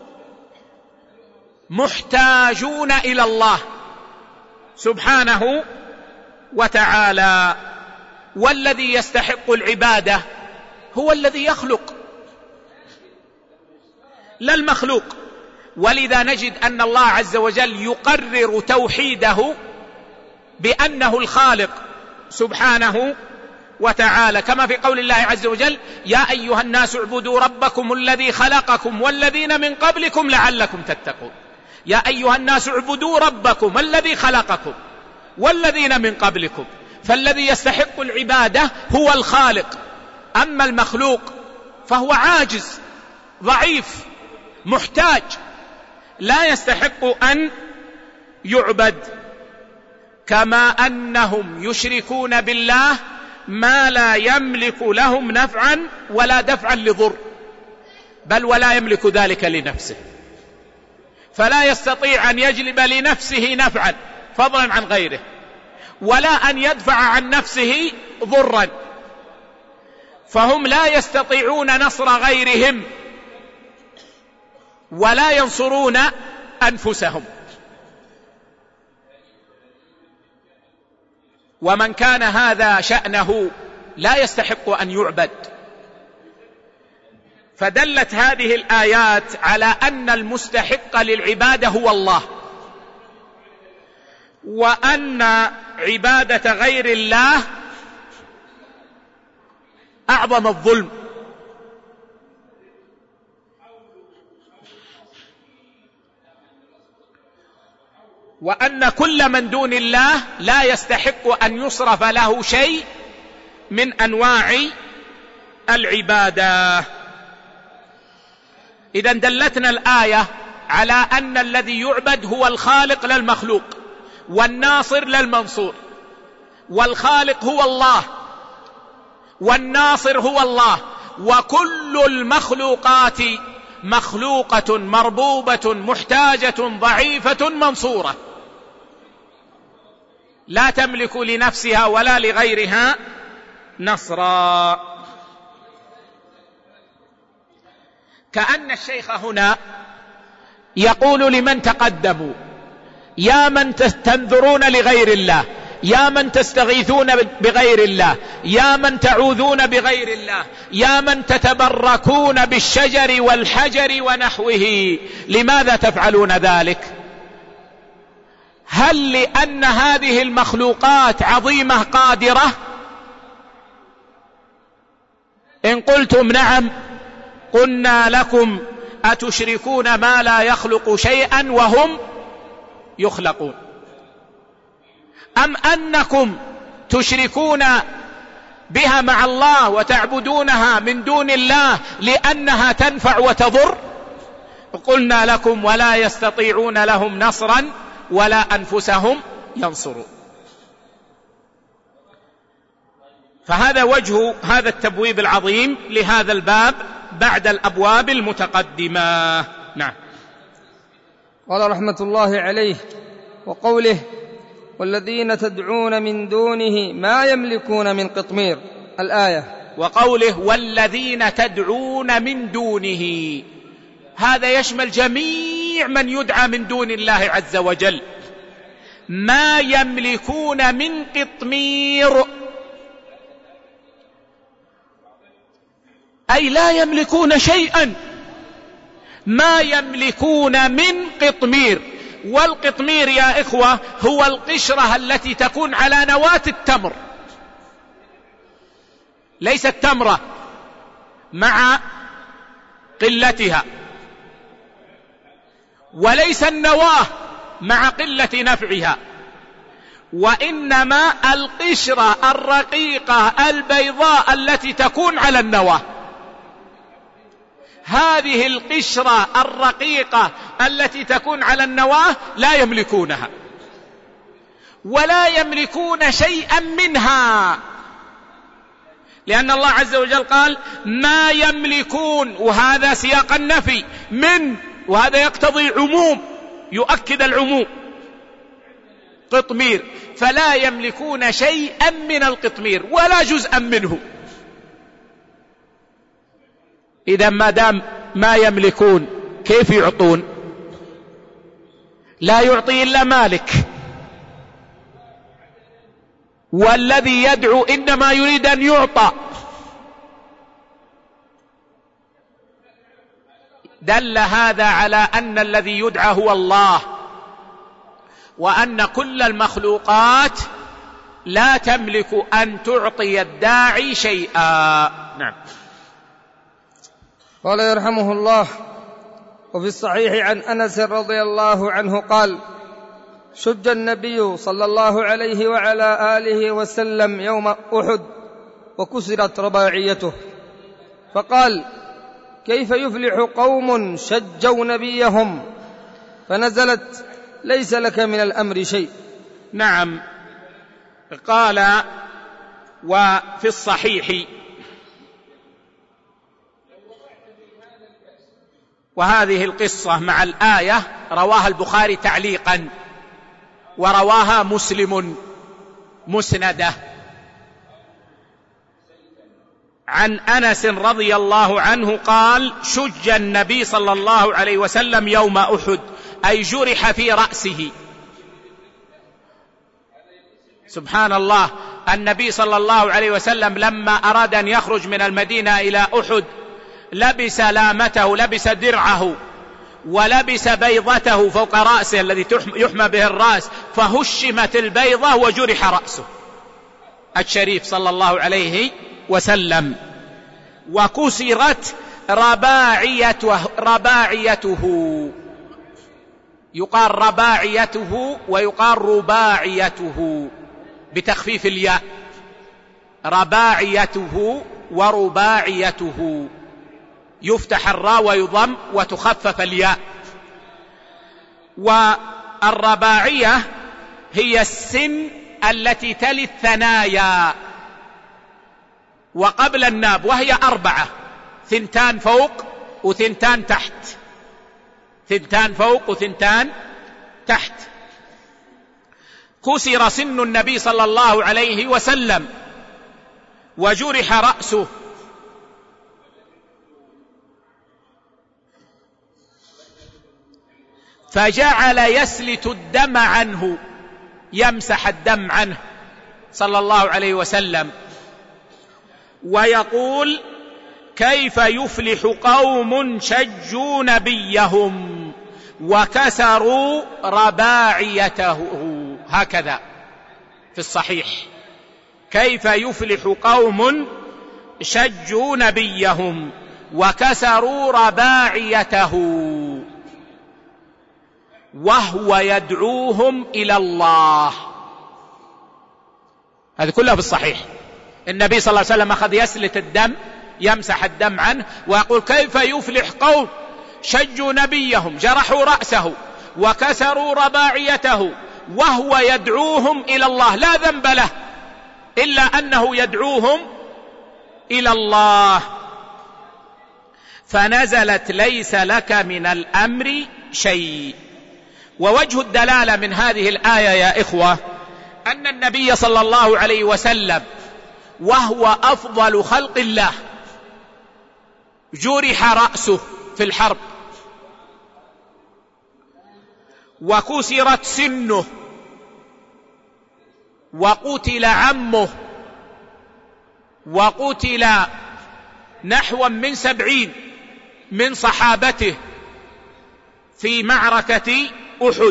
محتاجون إلى الله سبحانه وتعالى. والذي يستحق العبادة هو الذي يخلق لا المخلوق. ولذا نجد أن الله عز وجل يقرر توحيده بأنه الخالق سبحانه وتعالى، كما في قول الله عز وجل: يا أيها الناس اعبدوا ربكم الذي خلقكم والذين من قبلكم لعلكم تتقون. يا أيها الناس اعبدوا ربكم الذي خلقكم والذين من قبلكم. فالذي يستحق العبادة هو الخالق، أما المخلوق فهو عاجز ضعيف محتاج لا يستحق أن يعبد. كما أنهم يشركون بالله ما لا يملك لهم نفعا ولا دفعا لضر، بل ولا يملك ذلك لنفسه، فلا يستطيع أن يجلب لنفسه نفعا فضلا عن غيره، ولا أن يدفع عن نفسه ضرا، فهم لا يستطيعون نصر غيرهم ولا ينصرون أنفسهم. ومن كان هذا شأنه لا يستحق أن يعبد. فدلت هذه الآيات على أن المستحق للعبادة هو الله، وأن عبادة غير الله أعظم الظلم. وأن كل من دون الله لا يستحق أن يصرف له شيء من أنواع العبادة. إذن دلتنا الآية على أن الذي يعبد هو الخالق لا المخلوق، والناصر لا المنصور. والخالق هو الله والناصر هو الله، وكل المخلوقات مخلوقة مربوبة محتاجة ضعيفة منصورة، لا تملك لنفسها ولا لغيرها نصرا. كأن الشيخ هنا يقول لمن تقدموا: يا من تنذرون لغير الله، يا من تستغيثون بغير الله، يا من تعوذون بغير الله، يا من تتبركون بالشجر والحجر ونحوه، لماذا تفعلون ذلك؟ هل لأن هذه المخلوقات عظيمة قادرة؟ إن قلتم نعم قلنا لكم أتشركون ما لا يخلق شيئا وهم يخلقون، أم أنكم تشركون بها مع الله وتعبدونها من دون الله لأنها تنفع وتضر؟ قلنا لكم ولا يستطيعون لهم نصرا ولا أنفسهم ينصرون. فهذا وجه هذا التبويب العظيم لهذا الباب بعد الأبواب المتقدمة. نعم. قال رحمة الله عليه: وقوله: والذين تدعون من دونه ما يملكون من قطمير، الآية. وقوله: والذين تدعون من دونه، هذا يشمل جميع من يدعى من دون الله عز وجل. ما يملكون من قطمير، أي لا يملكون شيئا، ما يملكون من قطمير. والقطمير يا إخوة هو القشرة التي تكون على نواة التمر، ليست تمرة مع قلتها، وليس النواة مع قلة نفعها، وإنما القشرة الرقيقة البيضاء التي تكون على النواة. هذه القشرة الرقيقة التي تكون على النواة لا يملكونها ولا يملكون شيئا منها، لأن الله عز وجل قال ما يملكون، وهذا سياق النفي من، وهذا يقتضي عموم يؤكد العموم، قطمير، فلا يملكون شيئا من القطمير ولا جزءا منه. إذا ما دام ما يملكون كيف يعطون؟ لا يعطي إلا مالك، والذي يدعو إنما يريد أن يعطى. دل هذا على أن الذي يدعى هو الله، وأن كل المخلوقات لا تملك أن تعطي الداعي شيئا. نعم. قال يرحمه الله: وفي الصحيح عن أنس رضي الله عنه قال: شج النبي صلى الله عليه وعلى آله وسلم يوم أحد وكسرت رباعيته، فقال: كيف يفلح قوم شجوا نبيهم؟ فنزلت: ليس لك من الأمر شيء. نعم. قال: وفي الصحيح، وهذه القصة مع الآية رواها البخاري تعليقا، ورواها مسلم مسندة عن أنس رضي الله عنه قال: شج النبي صلى الله عليه وسلم يوم أحد، أي جرح في رأسه. سبحان الله، النبي صلى الله عليه وسلم لما أراد أن يخرج من المدينة إلى أحد لبس لامته، لبس درعه، ولبس بيضته فوق رأسه الذي يحمى به الرأس، فهشمت البيضة وجرح رأسه الشريف صلى الله عليه وسلم، وكسرت رباعيته, رباعيته يقال رباعيته ويقال رباعيته بتخفيف الياء، رباعيته ورباعيته، يفتح الراء ويضم وتخفف الياء. والرباعية هي السن التي تلي الثنايا وقبل الناب، وهي أربعة: ثنتان فوق وثنتان تحت، ثنتان فوق وثنتان تحت. كسر سن النبي صلى الله عليه وسلم وجرح رأسه، فجعل يسلت الدم عنه، يمسح الدم عنه صلى الله عليه وسلم، ويقول: كيف يفلح قوم شجوا نبيهم وكسروا رباعيته. هكذا في الصحيح: كيف يفلح قوم شجوا نبيهم وكسروا رباعيته وهو يدعوهم إلى الله. هذه كلها في الصحيح. النبي صلى الله عليه وسلم أخذ يسلت الدم، يمسح الدم عنه، ويقول: كيف يفلح قوم شجوا نبيهم، جرحوا رأسه وكسروا رباعيته وهو يدعوهم إلى الله، لا ذنب له إلا أنه يدعوهم إلى الله. فنزلت: ليس لك من الأمر شيء. ووجه الدلالة من هذه الآية يا إخوة أن النبي صلى الله عليه وسلم وهو أفضل خلق الله جرح رأسه في الحرب، وكسرت سنه، وقتل عمه، وقتل نحو من سبعين من صحابته في معركة أحد.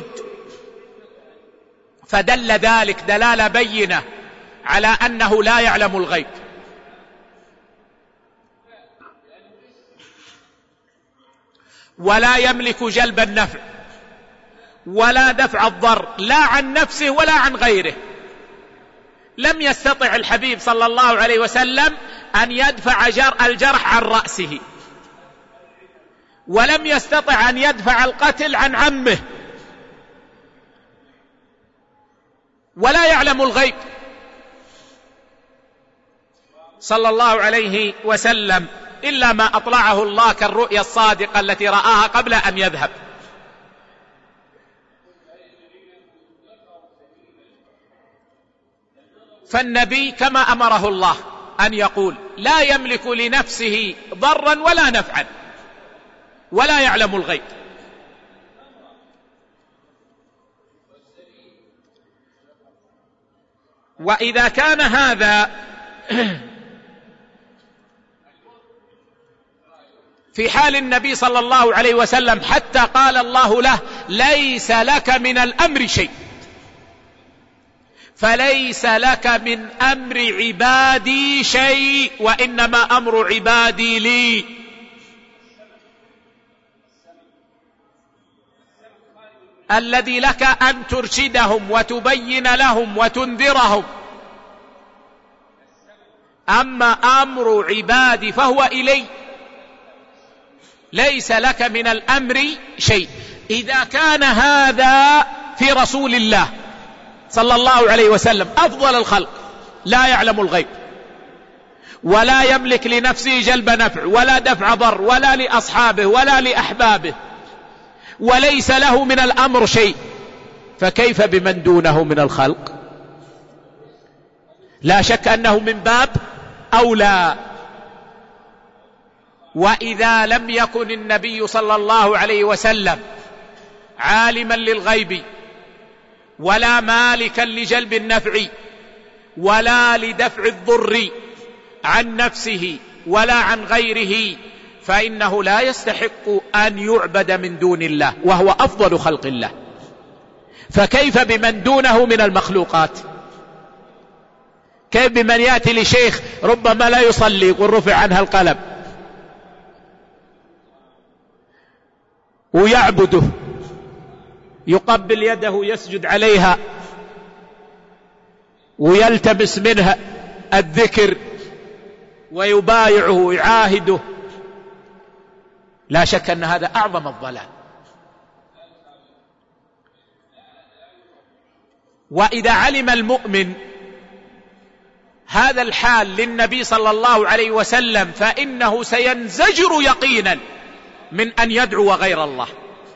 فدل ذلك دلالة بينة على أنه لا يعلم الغيب. ولا يملك جلب النفع ولا دفع الضر، لا عن نفسه ولا عن غيره. لم يستطع الحبيب صلى الله عليه وسلم أن يدفع الجرح عن رأسه، ولم يستطع أن يدفع القتل عن عمه، ولا يعلم الغيب صلى الله عليه وسلم إلا ما أطلعه الله كالرؤيا الصادقة التي رآها قبل أن يذهب. فالنبي كما أمره الله أن يقول: لا يملك لنفسه ضرا ولا نفعا ولا يعلم الغيب. وإذا كان هذا في حال النبي صلى الله عليه وسلم حتى قال الله له: ليس لك من الأمر شيء، فليس لك من أمر عبادي شيء، وإنما أمر عبادي لي. الذي لك أن ترشدهم وتبين لهم وتنذرهم، أما أمر عبادي فهو إلي، ليس لك من الأمر شيء. إذا كان هذا في رسول الله صلى الله عليه وسلم أفضل الخلق، لا يعلم الغيب ولا يملك لنفسه جلب نفع ولا دفع ضر ولا لأصحابه ولا لأحبابه، وليس له من الأمر شيء، فكيف بمن دونه من الخلق؟ لا شك أنه من باب أولى. وإذا لم يكن النبي صلى الله عليه وسلم عالما للغيب ولا مالكا لجلب النفع ولا لدفع الضر عن نفسه ولا عن غيره، فإنه لا يستحق أن يعبد من دون الله، وهو أفضل خلق الله. فكيف بمن دونه من المخلوقات؟ كيف بمن يأتي لشيخ ربما لا يصلي يقول رفع عنها القلم ويعبده، يقبل يده يسجد عليها ويلتمس منها الذكر ويبايعه ويعاهده؟ لا شك أن هذا أعظم الضلال. وإذا علم المؤمن هذا الحال للنبي صلى الله عليه وسلم فإنه سينزجر يقينا من أن يدعو غير الله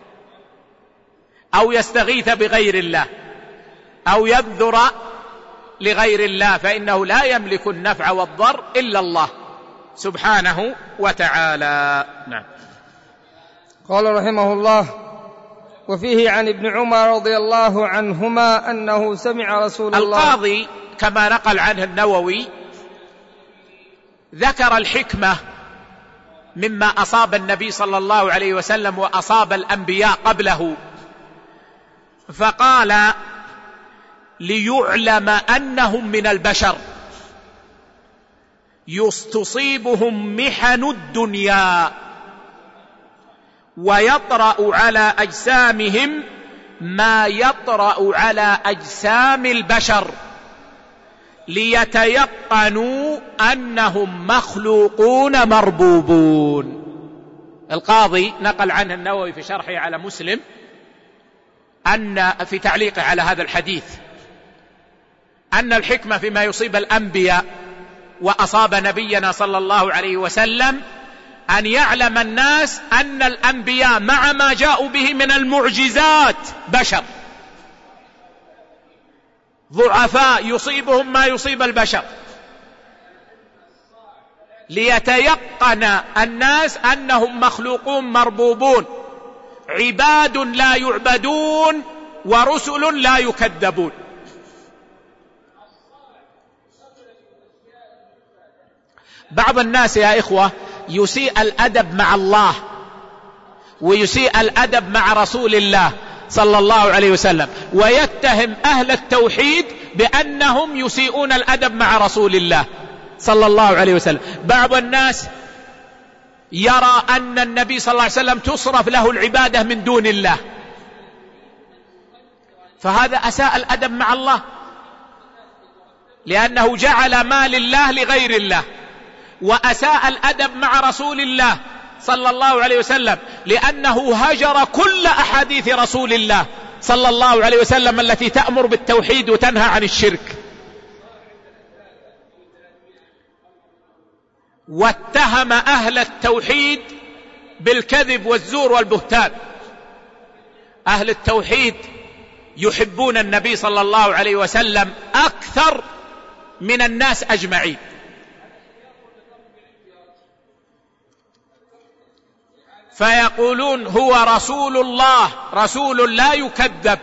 أو يستغيث بغير الله أو يبذر لغير الله، فإنه لا يملك النفع والضر إلا الله سبحانه وتعالى. نعم. قال رحمه الله: وفيه عن ابن عمر رضي الله عنهما أنه سمع رسول الله. القاضي كما نقل عنه النووي ذكر الحكمة مما أصاب النبي صلى الله عليه وسلم وأصاب الأنبياء قبله، فقال: ليعلم أنهم من البشر تصيبهم محن الدنيا ويطرأ على أجسامهم ما يطرأ على أجسام البشر ليتيقنوا أنهم مخلوقون مربوبون. القاضي نقل عنه النووي في شرحه على مسلم أن في تعليقه على هذا الحديث أن الحكمة فيما يصيب الأنبياء وأصاب نبينا صلى الله عليه وسلم أن يعلم الناس أن الأنبياء مع ما جاءوا به من المعجزات بشر ضعفاء يصيبهم ما يصيب البشر، ليتيقن الناس أنهم مخلوقون مربوبون، عباد لا يعبدون ورسل لا يكذبون. بعض الناس يا إخوة يسيء الأدب مع الله ويسيء الأدب مع رسول الله صلى الله عليه وسلم، ويتهم أهل التوحيد بأنهم يسيئون الأدب مع رسول الله صلى الله عليه وسلم. بعض الناس يرى أن النبي صلى الله عليه وسلم تصرف له العبادة من دون الله، فهذا أساء الأدب مع الله، لأنه جعل ما لله لغير الله. وأساء الأدب مع رسول الله صلى الله عليه وسلم لأنه هجر كل أحاديث رسول الله صلى الله عليه وسلم التي تأمر بالتوحيد وتنهى عن الشرك. واتهم أهل التوحيد بالكذب والزور والبهتان. أهل التوحيد يحبون النبي صلى الله عليه وسلم أكثر من الناس أجمعين، فيقولون هو رسول الله، رسول لا يكذب،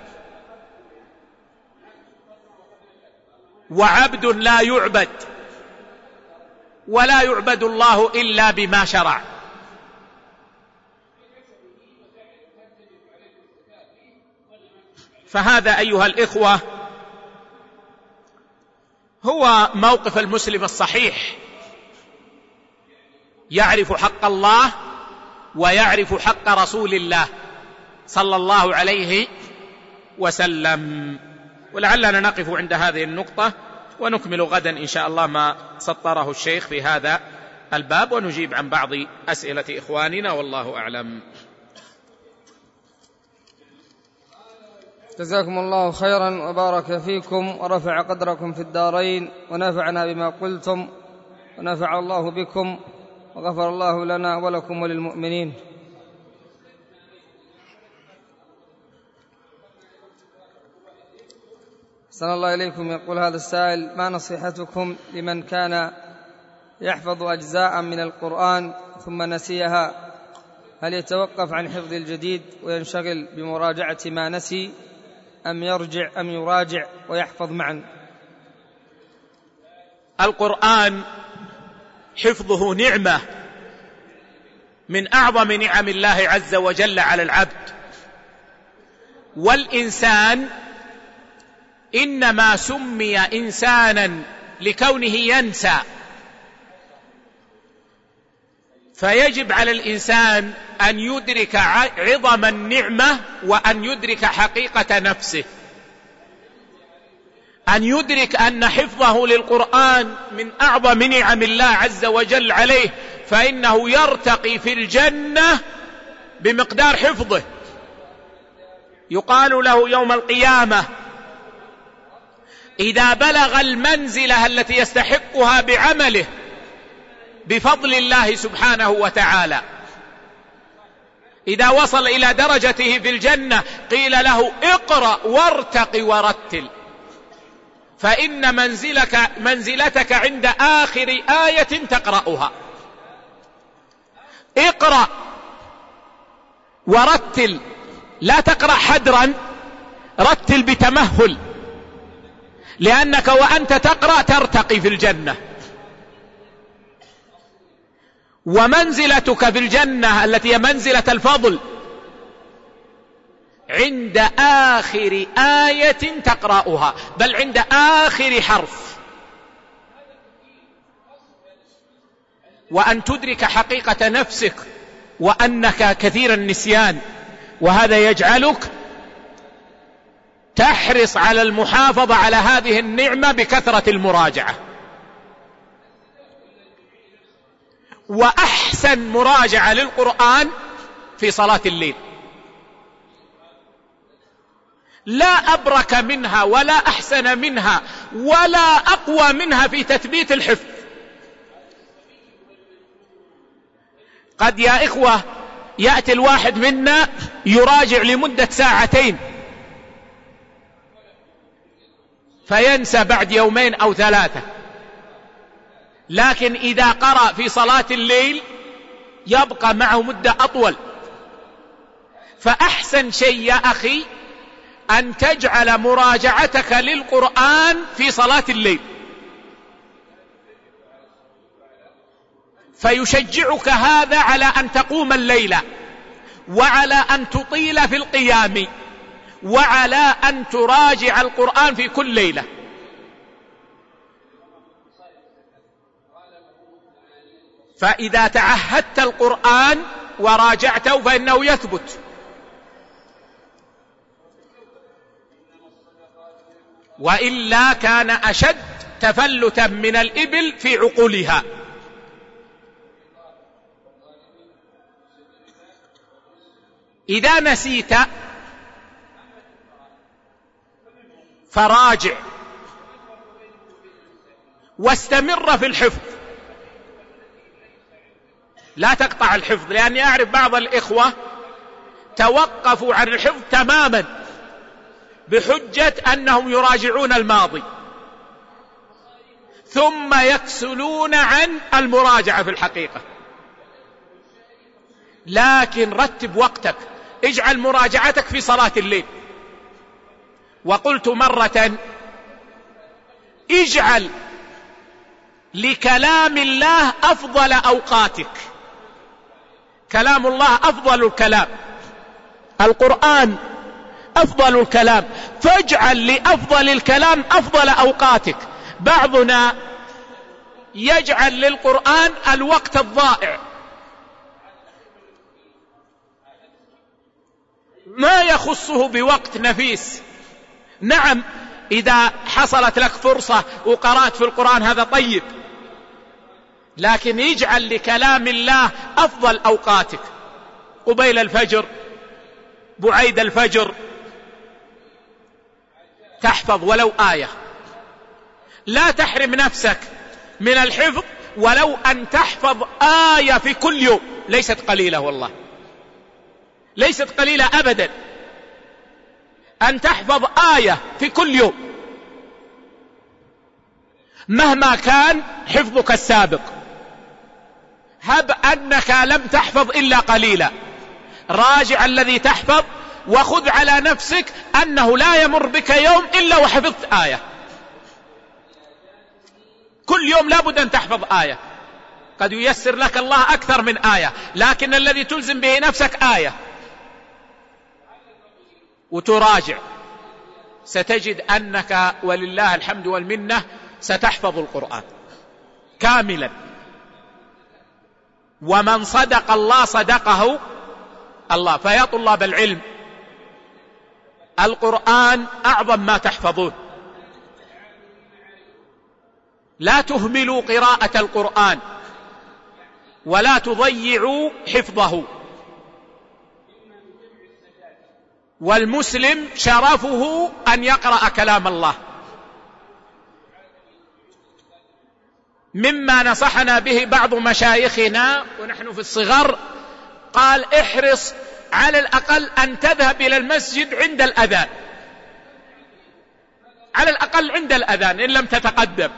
وعبد لا يعبد، ولا يعبد الله إلا بما شرع. فهذا أيها الإخوة هو موقف المسلم الصحيح، يعرف حق الله ويعرف حق رسول الله صلى الله عليه وسلم. ولعلنا نقف عند هذه النقطة ونكمل غدا إن شاء الله ما سطره الشيخ في هذا الباب، ونجيب عن بعض أسئلة إخواننا، والله أعلم. جزاكم الله خيرا وبارك فيكم ورفع قدركم في الدارين، ونفعنا بما قلتم، ونفع الله بكم، وغفر الله لنا ولكم وللمؤمنين. أحسن الله إليكم. يقول هذا السائل: ما نصيحتكم لمن كان يحفظ أجزاء من القرآن ثم نسيها؟ هل يتوقف عن حفظ الجديد وينشغل بمراجعة ما نسي، أم يرجع أم يراجع ويحفظ معا؟ القرآن حفظه نعمة من أعظم نعم الله عز وجل على العبد، والإنسان إنما سمي إنسانا لكونه ينسى، فيجب على الإنسان أن يدرك عظم النعمة وأن يدرك حقيقة نفسه، أن يدرك أن حفظه للقرآن من أعظم نعم الله عز وجل عليه، فإنه يرتقي في الجنة بمقدار حفظه. يقال له يوم القيامة: إذا بلغ المنزلة التي يستحقها بعمله بفضل الله سبحانه وتعالى، إذا وصل إلى درجته في الجنة قيل له: اقرأ وارتق ورتل، فإن منزلك منزلتك عند آخر آية تقرأها. اقرأ ورتل لا تقرأ حدرا، رتل بتمهل، لأنك وأنت تقرأ ترتقي في الجنة، ومنزلتك في الجنة التي هي منزلة الفضل عند آخر آية تقرأها، بل عند آخر حرف، وأن تدرك حقيقة نفسك وأنك كثير النسيان، وهذا يجعلك تحرص على المحافظة على هذه النعمة بكثرة المراجعة. وأحسن مراجعة للقرآن في صلاة الليل، لا أبرك منها ولا أحسن منها ولا أقوى منها في تثبيت الحفظ. قد يا إخوة يأتي الواحد منا يراجع لمدة ساعتين فينسى بعد يومين أو ثلاثة، لكن إذا قرأ في صلاة الليل يبقى معه مدة أطول. فأحسن شيء يا أخي أن تجعل مراجعتك للقرآن في صلاة الليل، فيشجعك هذا على أن تقوم الليلة، وعلى أن تطيل في القيام، وعلى أن تراجع القرآن في كل ليلة. فإذا تعهدت القرآن وراجعته فإنه يثبت. وإلا كان أشد تفلتا من الإبل في عقولها. إذا نسيت فراجع واستمر في الحفظ، لا تقطع الحفظ، لأني أعرف بعض الإخوة توقفوا عن الحفظ تماما بحجة أنهم يراجعون الماضي، ثم يكسلون عن المراجعة في الحقيقة. لكن رتب وقتك، اجعل مراجعتك في صلاة الليل. وقلت مرة اجعل لكلام الله أفضل أوقاتك. كلام الله أفضل الكلام، القرآن أفضل الكلام، فاجعل لأفضل الكلام أفضل أوقاتك. بعضنا يجعل للقرآن الوقت الضائع، ما يخصه بوقت نفيس. نعم إذا حصلت لك فرصة وقرأت في القرآن هذا طيب، لكن يجعل لكلام الله أفضل أوقاتك، قبيل الفجر، بعيد الفجر، تحفظ ولو آية. لا تحرم نفسك من الحفظ ولو أن تحفظ آية في كل يوم، ليست قليلة والله، ليست قليلة أبدا أن تحفظ آية في كل يوم مهما كان حفظك السابق. هب أنك لم تحفظ إلا قليلا، راجع الذي تحفظ، وخذ على نفسك أنه لا يمر بك يوم إلا وحفظت آية. كل يوم لابد أن تحفظ آية، قد ييسر لك الله أكثر من آية، لكن الذي تلزم به نفسك آية وتراجع، ستجد أنك ولله الحمد والمنة ستحفظ القرآن كاملا. ومن صدق الله صدقه الله. فيا طلاب العلم، القرآن أعظم ما تحفظون، لا تهملوا قراءة القرآن ولا تضيعوا حفظه. والمسلم شرفه أن يقرأ كلام الله. مما نصحنا به بعض مشايخنا ونحن في الصغر، قال احرص على الأقل أن تذهب إلى المسجد عند الأذان، على الأقل عند الأذان إن لم تتقدم،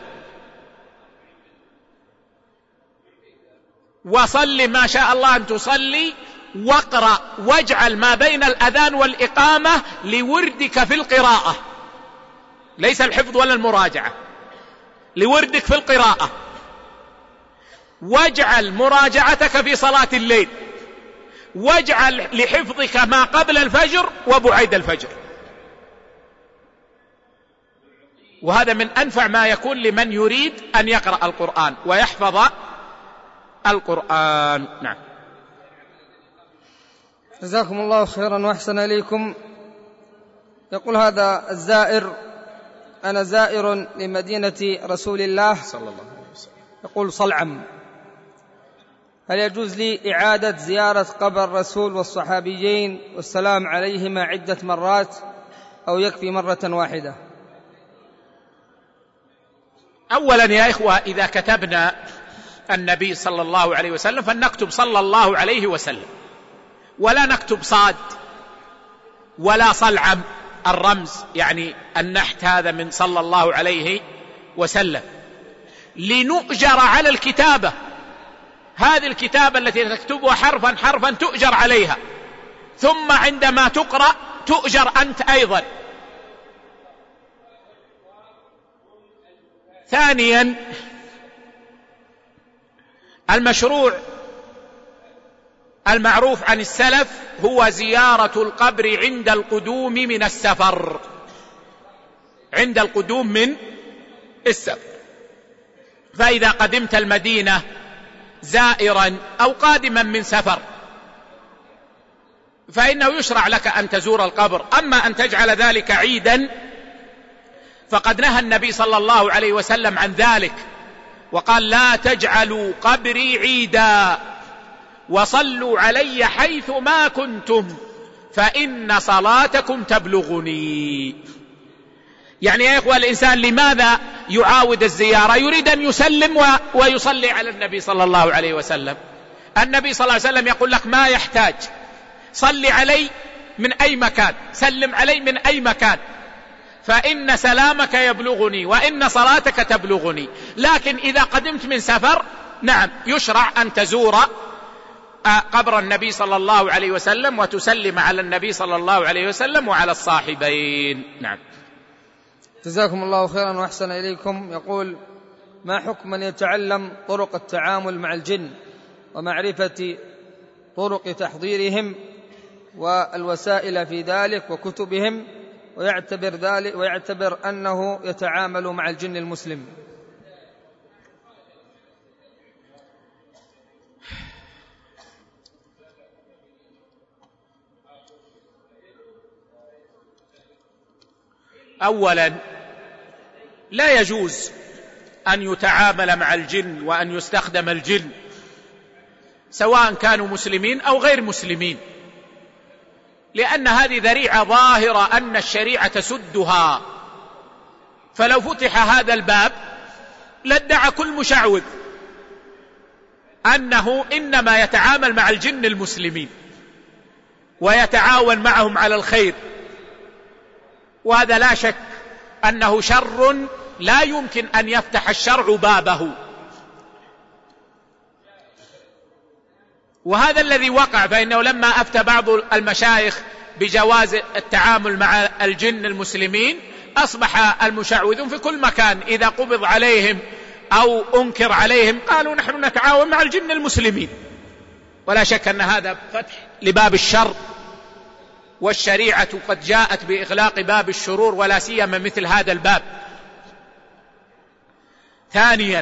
وصل ما شاء الله أن تصلي واقرأ واجعل ما بين الأذان والإقامة لوردك في القراءة، ليس الحفظ ولا المراجعة، لوردك في القراءة. واجعل مراجعتك في صلاة الليل، واجعل لحفظك ما قبل الفجر وبعيد الفجر. وهذا من أنفع ما يكون لمن يريد أن يقرأ القرآن ويحفظ القرآن. نعم. جزاكم الله خيرا وأحسن إليكم. يقول هذا الزائر: أنا زائر لمدينة رسول الله صلى الله عليه وسلم، يقول صلعم، هل يجوز لي إعادة زيارة قبر الرسول والصحابيين والسلام عليهما عدة مرات أو يكفي مرة واحدة؟ أولا يا إخوة، إذا كتبنا النبي صلى الله عليه وسلم فلنكتب صلى الله عليه وسلم، ولا نكتب صاد ولا صلعم الرمز، يعني النحت هذا من صلى الله عليه وسلم، لنؤجر على الكتابة. هذه الكتابة التي تكتبها حرفا حرفا تؤجر عليها، ثم عندما تقرأ تؤجر أنت أيضا. ثانيا، المشروع المعروف عن السلف هو زيارة القبر عند القدوم من السفر، عند القدوم من السفر. فإذا قدمت المدينة زائرا أو قادما من سفر فإنه يشرع لك أن تزور القبر. أما أن تجعل ذلك عيدا فقد نهى النبي صلى الله عليه وسلم عن ذلك، وقال: لا تجعلوا قبري عيدا وصلوا علي حيث ما كنتم فإن صلاتكم تبلغني. يعني يا إخوة، الإنسان لماذا يعاود الزيارة؟ يريد أن يسلم ويصلي على النبي صلى الله عليه وسلم. النبي صلى الله عليه وسلم يقول لك: ما يحتاج، صل علي من أي مكان، سلم علي من أي مكان، فإن سلامك يبلغني وإن صلاتك تبلغني. لكن إذا قدمت من سفر، نعم، يشرع أن تزور قبر النبي صلى الله عليه وسلم وتسلم على النبي صلى الله عليه وسلم وعلى الصاحبين. نعم. جزاكم الله خيرا وأحسن إليكم. يقول: ما حكم من يتعلم طرق التعامل مع الجن ومعرفة طرق تحضيرهم والوسائل في ذلك وكتبهم، ويعتبر ذلك ويعتبر أنه يتعامل مع الجن المسلم؟ أولا، لا يجوز أن يتعامل مع الجن وأن يستخدم الجن، سواء كانوا مسلمين أو غير مسلمين، لأن هذه ذريعة ظاهرة أن الشريعة تسدها. فلو فتح هذا الباب لادعى كل مشعوذ أنه إنما يتعامل مع الجن المسلمين ويتعاون معهم على الخير، وهذا لا شك أنه شر لا يمكن أن يفتح الشرع بابه. وهذا الذي وقع، فإنه لما أفتى بعض المشايخ بجواز التعامل مع الجن المسلمين أصبح المشعوذون في كل مكان إذا قبض عليهم أو أنكر عليهم قالوا: نحن نتعاون مع الجن المسلمين. ولا شك أن هذا فتح لباب الشر، والشريعة قد جاءت بإغلاق باب الشرور ولا سيما مثل هذا الباب. ثانيا،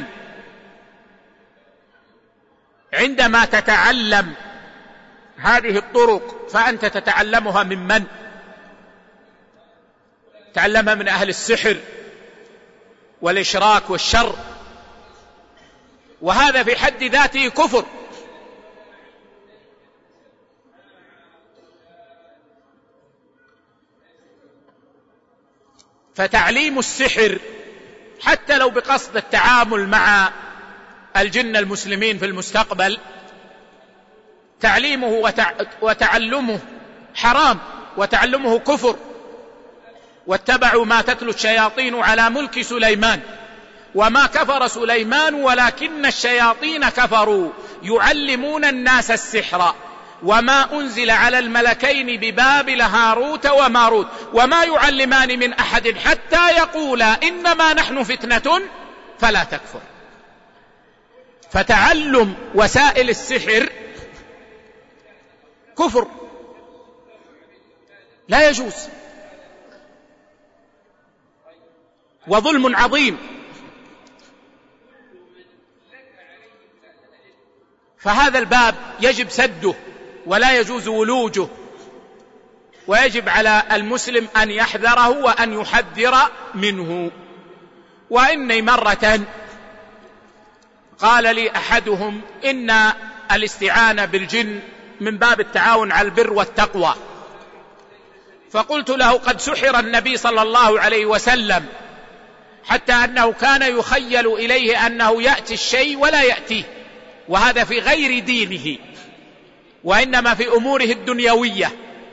عندما تتعلم هذه الطرق فأنت تتعلمها من من؟ تعلمها من أهل السحر والإشراك والشر، وهذا في حد ذاته كفر. فتعليم السحر حتى لو بقصد التعامل مع الجن المسلمين في المستقبل، تعليمه وتعلمه حرام وتعلمه كفر. واتبعوا ما تتلو الشياطين على ملك سليمان وما كفر سليمان ولكن الشياطين كفروا يعلمون الناس السحر وما أنزل على الملكين ببابل هاروت وماروت وما يعلمان من أحد حتى يقولا إنما نحن فتنة فلا تكفر. فتعلم وسائل السحر كفر لا يجوز وظلم عظيم. فهذا الباب يجب سده ولا يجوز ولوجه، ويجب على المسلم أن يحذره وأن يحذر منه. وإني مرة قال لي أحدهم إن الاستعانة بالجن من باب التعاون على البر والتقوى، فقلت له قد سحر النبي صلى الله عليه وسلم حتى أنه كان يخيل إليه أنه يأتي الشيء ولا يأتيه، وهذا في غير دينه وإنما في أموره الدنيوية.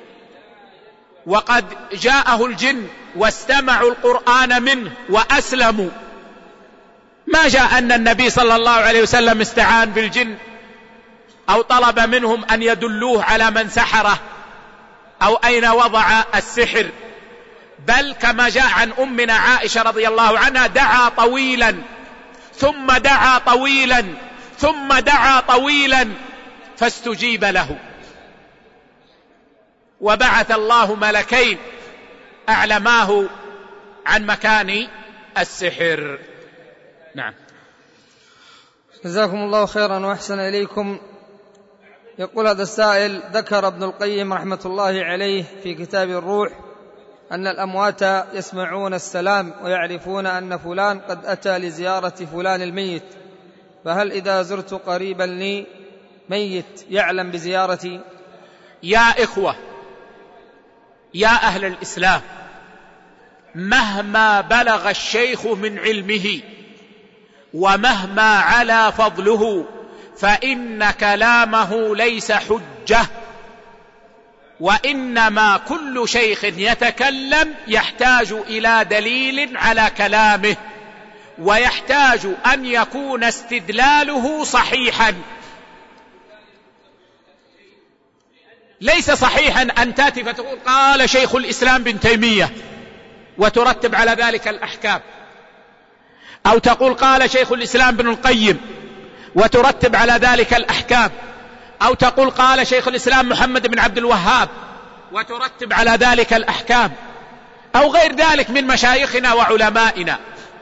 وقد جاءه الجن واستمعوا القرآن منه وأسلموا. ما جاء أن النبي صلى الله عليه وسلم استعان بالجن أو طلب منهم أن يدلوه على من سحره أو أين وضع السحر، بل كما جاء عن أمنا عائشة رضي الله عنها دعا طويلا ثم دعا طويلا ثم دعا طويلا فاستجيب له، وبعث الله ملكين أعلماه عن مكان السحر. نعم. جزاكم الله خيرا وأحسن إليكم. يقول هذا السائل: ذكر ابن القيم رحمة الله عليه في كتاب الروح أن الأموات يسمعون السلام ويعرفون أن فلان قد أتى لزيارة فلان الميت، فهل إذا زرت قريبا لي ميت يعلم بزيارتي؟ يا إخوة، يا أهل الإسلام، مهما بلغ الشيخ من علمه ومهما علا فضله فإن كلامه ليس حجة، وإنما كل شيخ يتكلم يحتاج إلى دليل على كلامه، ويحتاج أن يكون استدلاله صحيحا. ليس صحيحا أن تأتي فتقول قال شيخ الإسلام بن تيمية وترتب على ذلك الأحكام، أو تقول قال شيخ الإسلام بن القيم وترتب على ذلك الأحكام، أو تقول قال شيخ الإسلام محمد بن عبد الوهاب وترتب على ذلك الأحكام، أو غير ذلك من مشايخنا وعلمائنا.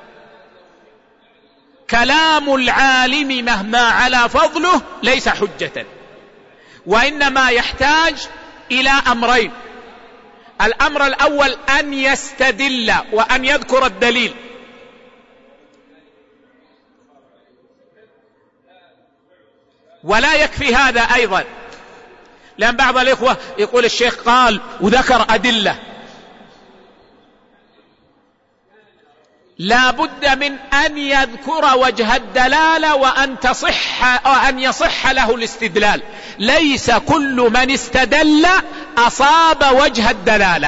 كلام العالم مهما على فضله ليس حجة، وإنما يحتاج إلى أمرين: الأمر الأول أن يستدل وأن يذكر الدليل، ولا يكفي هذا أيضا، لأن بعض الإخوة يقول الشيخ قال وذكر أدلة. لا بد من أن يذكر وجه الدلالة وأن تصح وأن يصح له الاستدلال. ليس كل من استدل أصاب وجه الدلالة.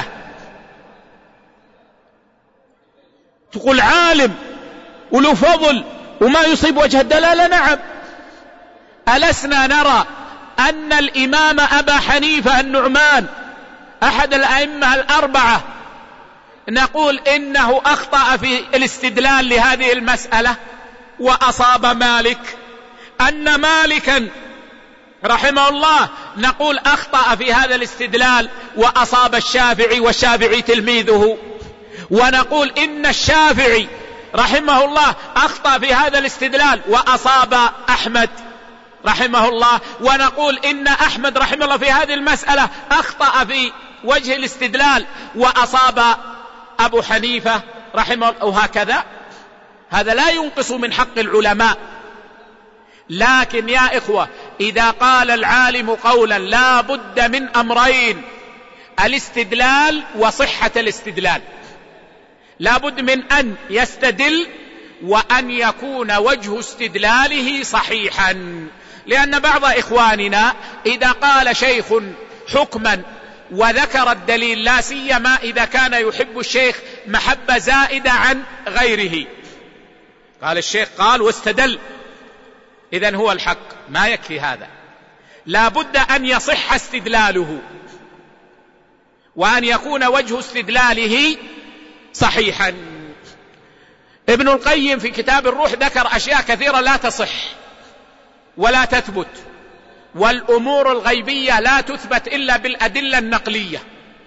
تقول عالم وله فضل وما يصيب وجه الدلالة، نعم. ألسنا نرى أن الإمام أبا حنيفة النعمان أحد الأئمة الأربعة نقول إنه أخطأ في الاستدلال لهذه المسألة وأصاب مالك؟ أن مالكا رحمه الله نقول أخطأ في هذا الاستدلال وأصاب الشافعي والشافعي تلميذه، ونقول إن الشافعي رحمه الله أخطأ في هذا الاستدلال وأصاب أحمد رحمه الله، ونقول إن أحمد رحمه الله في هذه المسألة أخطأ في وجه الاستدلال وأصاب أبو حنيفة رحمه الله، وهكذا. هذا لا ينقص من حق العلماء. لكن يا إخوة، إذا قال العالم قولا لا بد من أمرين: الاستدلال وصحة الاستدلال. لا بد من أن يستدل وأن يكون وجه استدلاله صحيحا، لأن بعض إخواننا إذا قال شيخ حكما وذكر الدليل، لا سيما إذا كان يحب الشيخ محبة زائدة عن غيره، قال الشيخ قال واستدل، إذن هو الحق. ما يكفي هذا. لا بد أن يصح استدلاله، وأن يكون وجه استدلاله صحيحا. ابن القيم في كتاب الروح ذكر أشياء كثيرة لا تصح ولا تثبت، والأمور الغيبية لا تثبت إلا بالأدلة النقلية،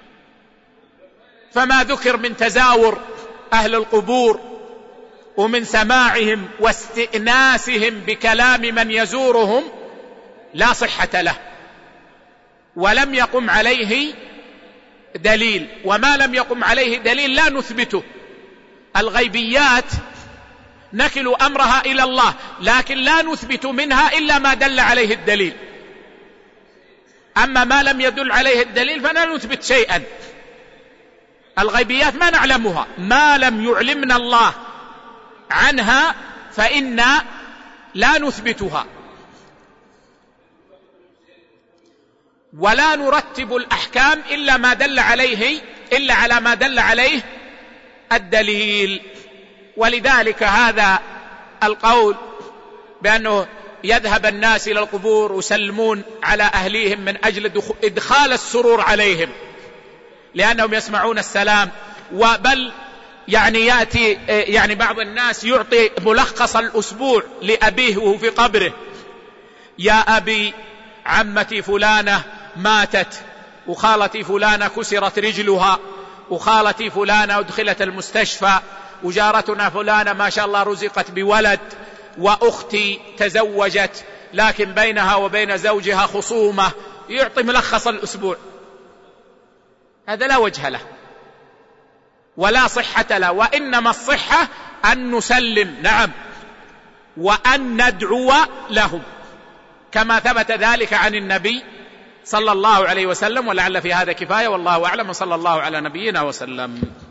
فما ذكر من تزاور أهل القبور ومن سماعهم واستئناسهم بكلام من يزورهم لا صحة له، ولم يقم عليه دليل، وما لم يقم عليه دليل لا نثبته. الغيبيات نكل أمرها إلى الله، لكن لا نثبت منها إلا ما دل عليه الدليل، أما ما لم يدل عليه الدليل فلا نثبت شيئا. الغيبيات ما نعلمها، ما لم يعلمنا الله عنها فإنا لا نثبتها، ولا نرتب الأحكام إلا ما دل عليه إلا على ما دل عليه الدليل. ولذلك هذا القول بأنه يذهب الناس إلى القبور ويسلمون على أهليهم من أجل إدخال السرور عليهم لأنهم يسمعون السلام، وبل يعني يأتي يعني بعض الناس يعطي ملخص الأسبوع لأبيه وهو في قبره: يا أبي عمتي فلانة ماتت، وخالتي فلانة كسرت رجلها، وخالتي فلانة أدخلت المستشفى، وجارتنا فلانة ما شاء الله رزقت بولد، وأختي تزوجت لكن بينها وبين زوجها خصومة. يعطي ملخص الأسبوع، هذا لا وجه له ولا صحة له، وإنما الصحة أن نسلم، نعم، وأن ندعو لهم كما ثبت ذلك عن النبي صلى الله عليه وسلم. ولعل في هذا كفاية، والله أعلم، صلى الله على نبينا وسلم.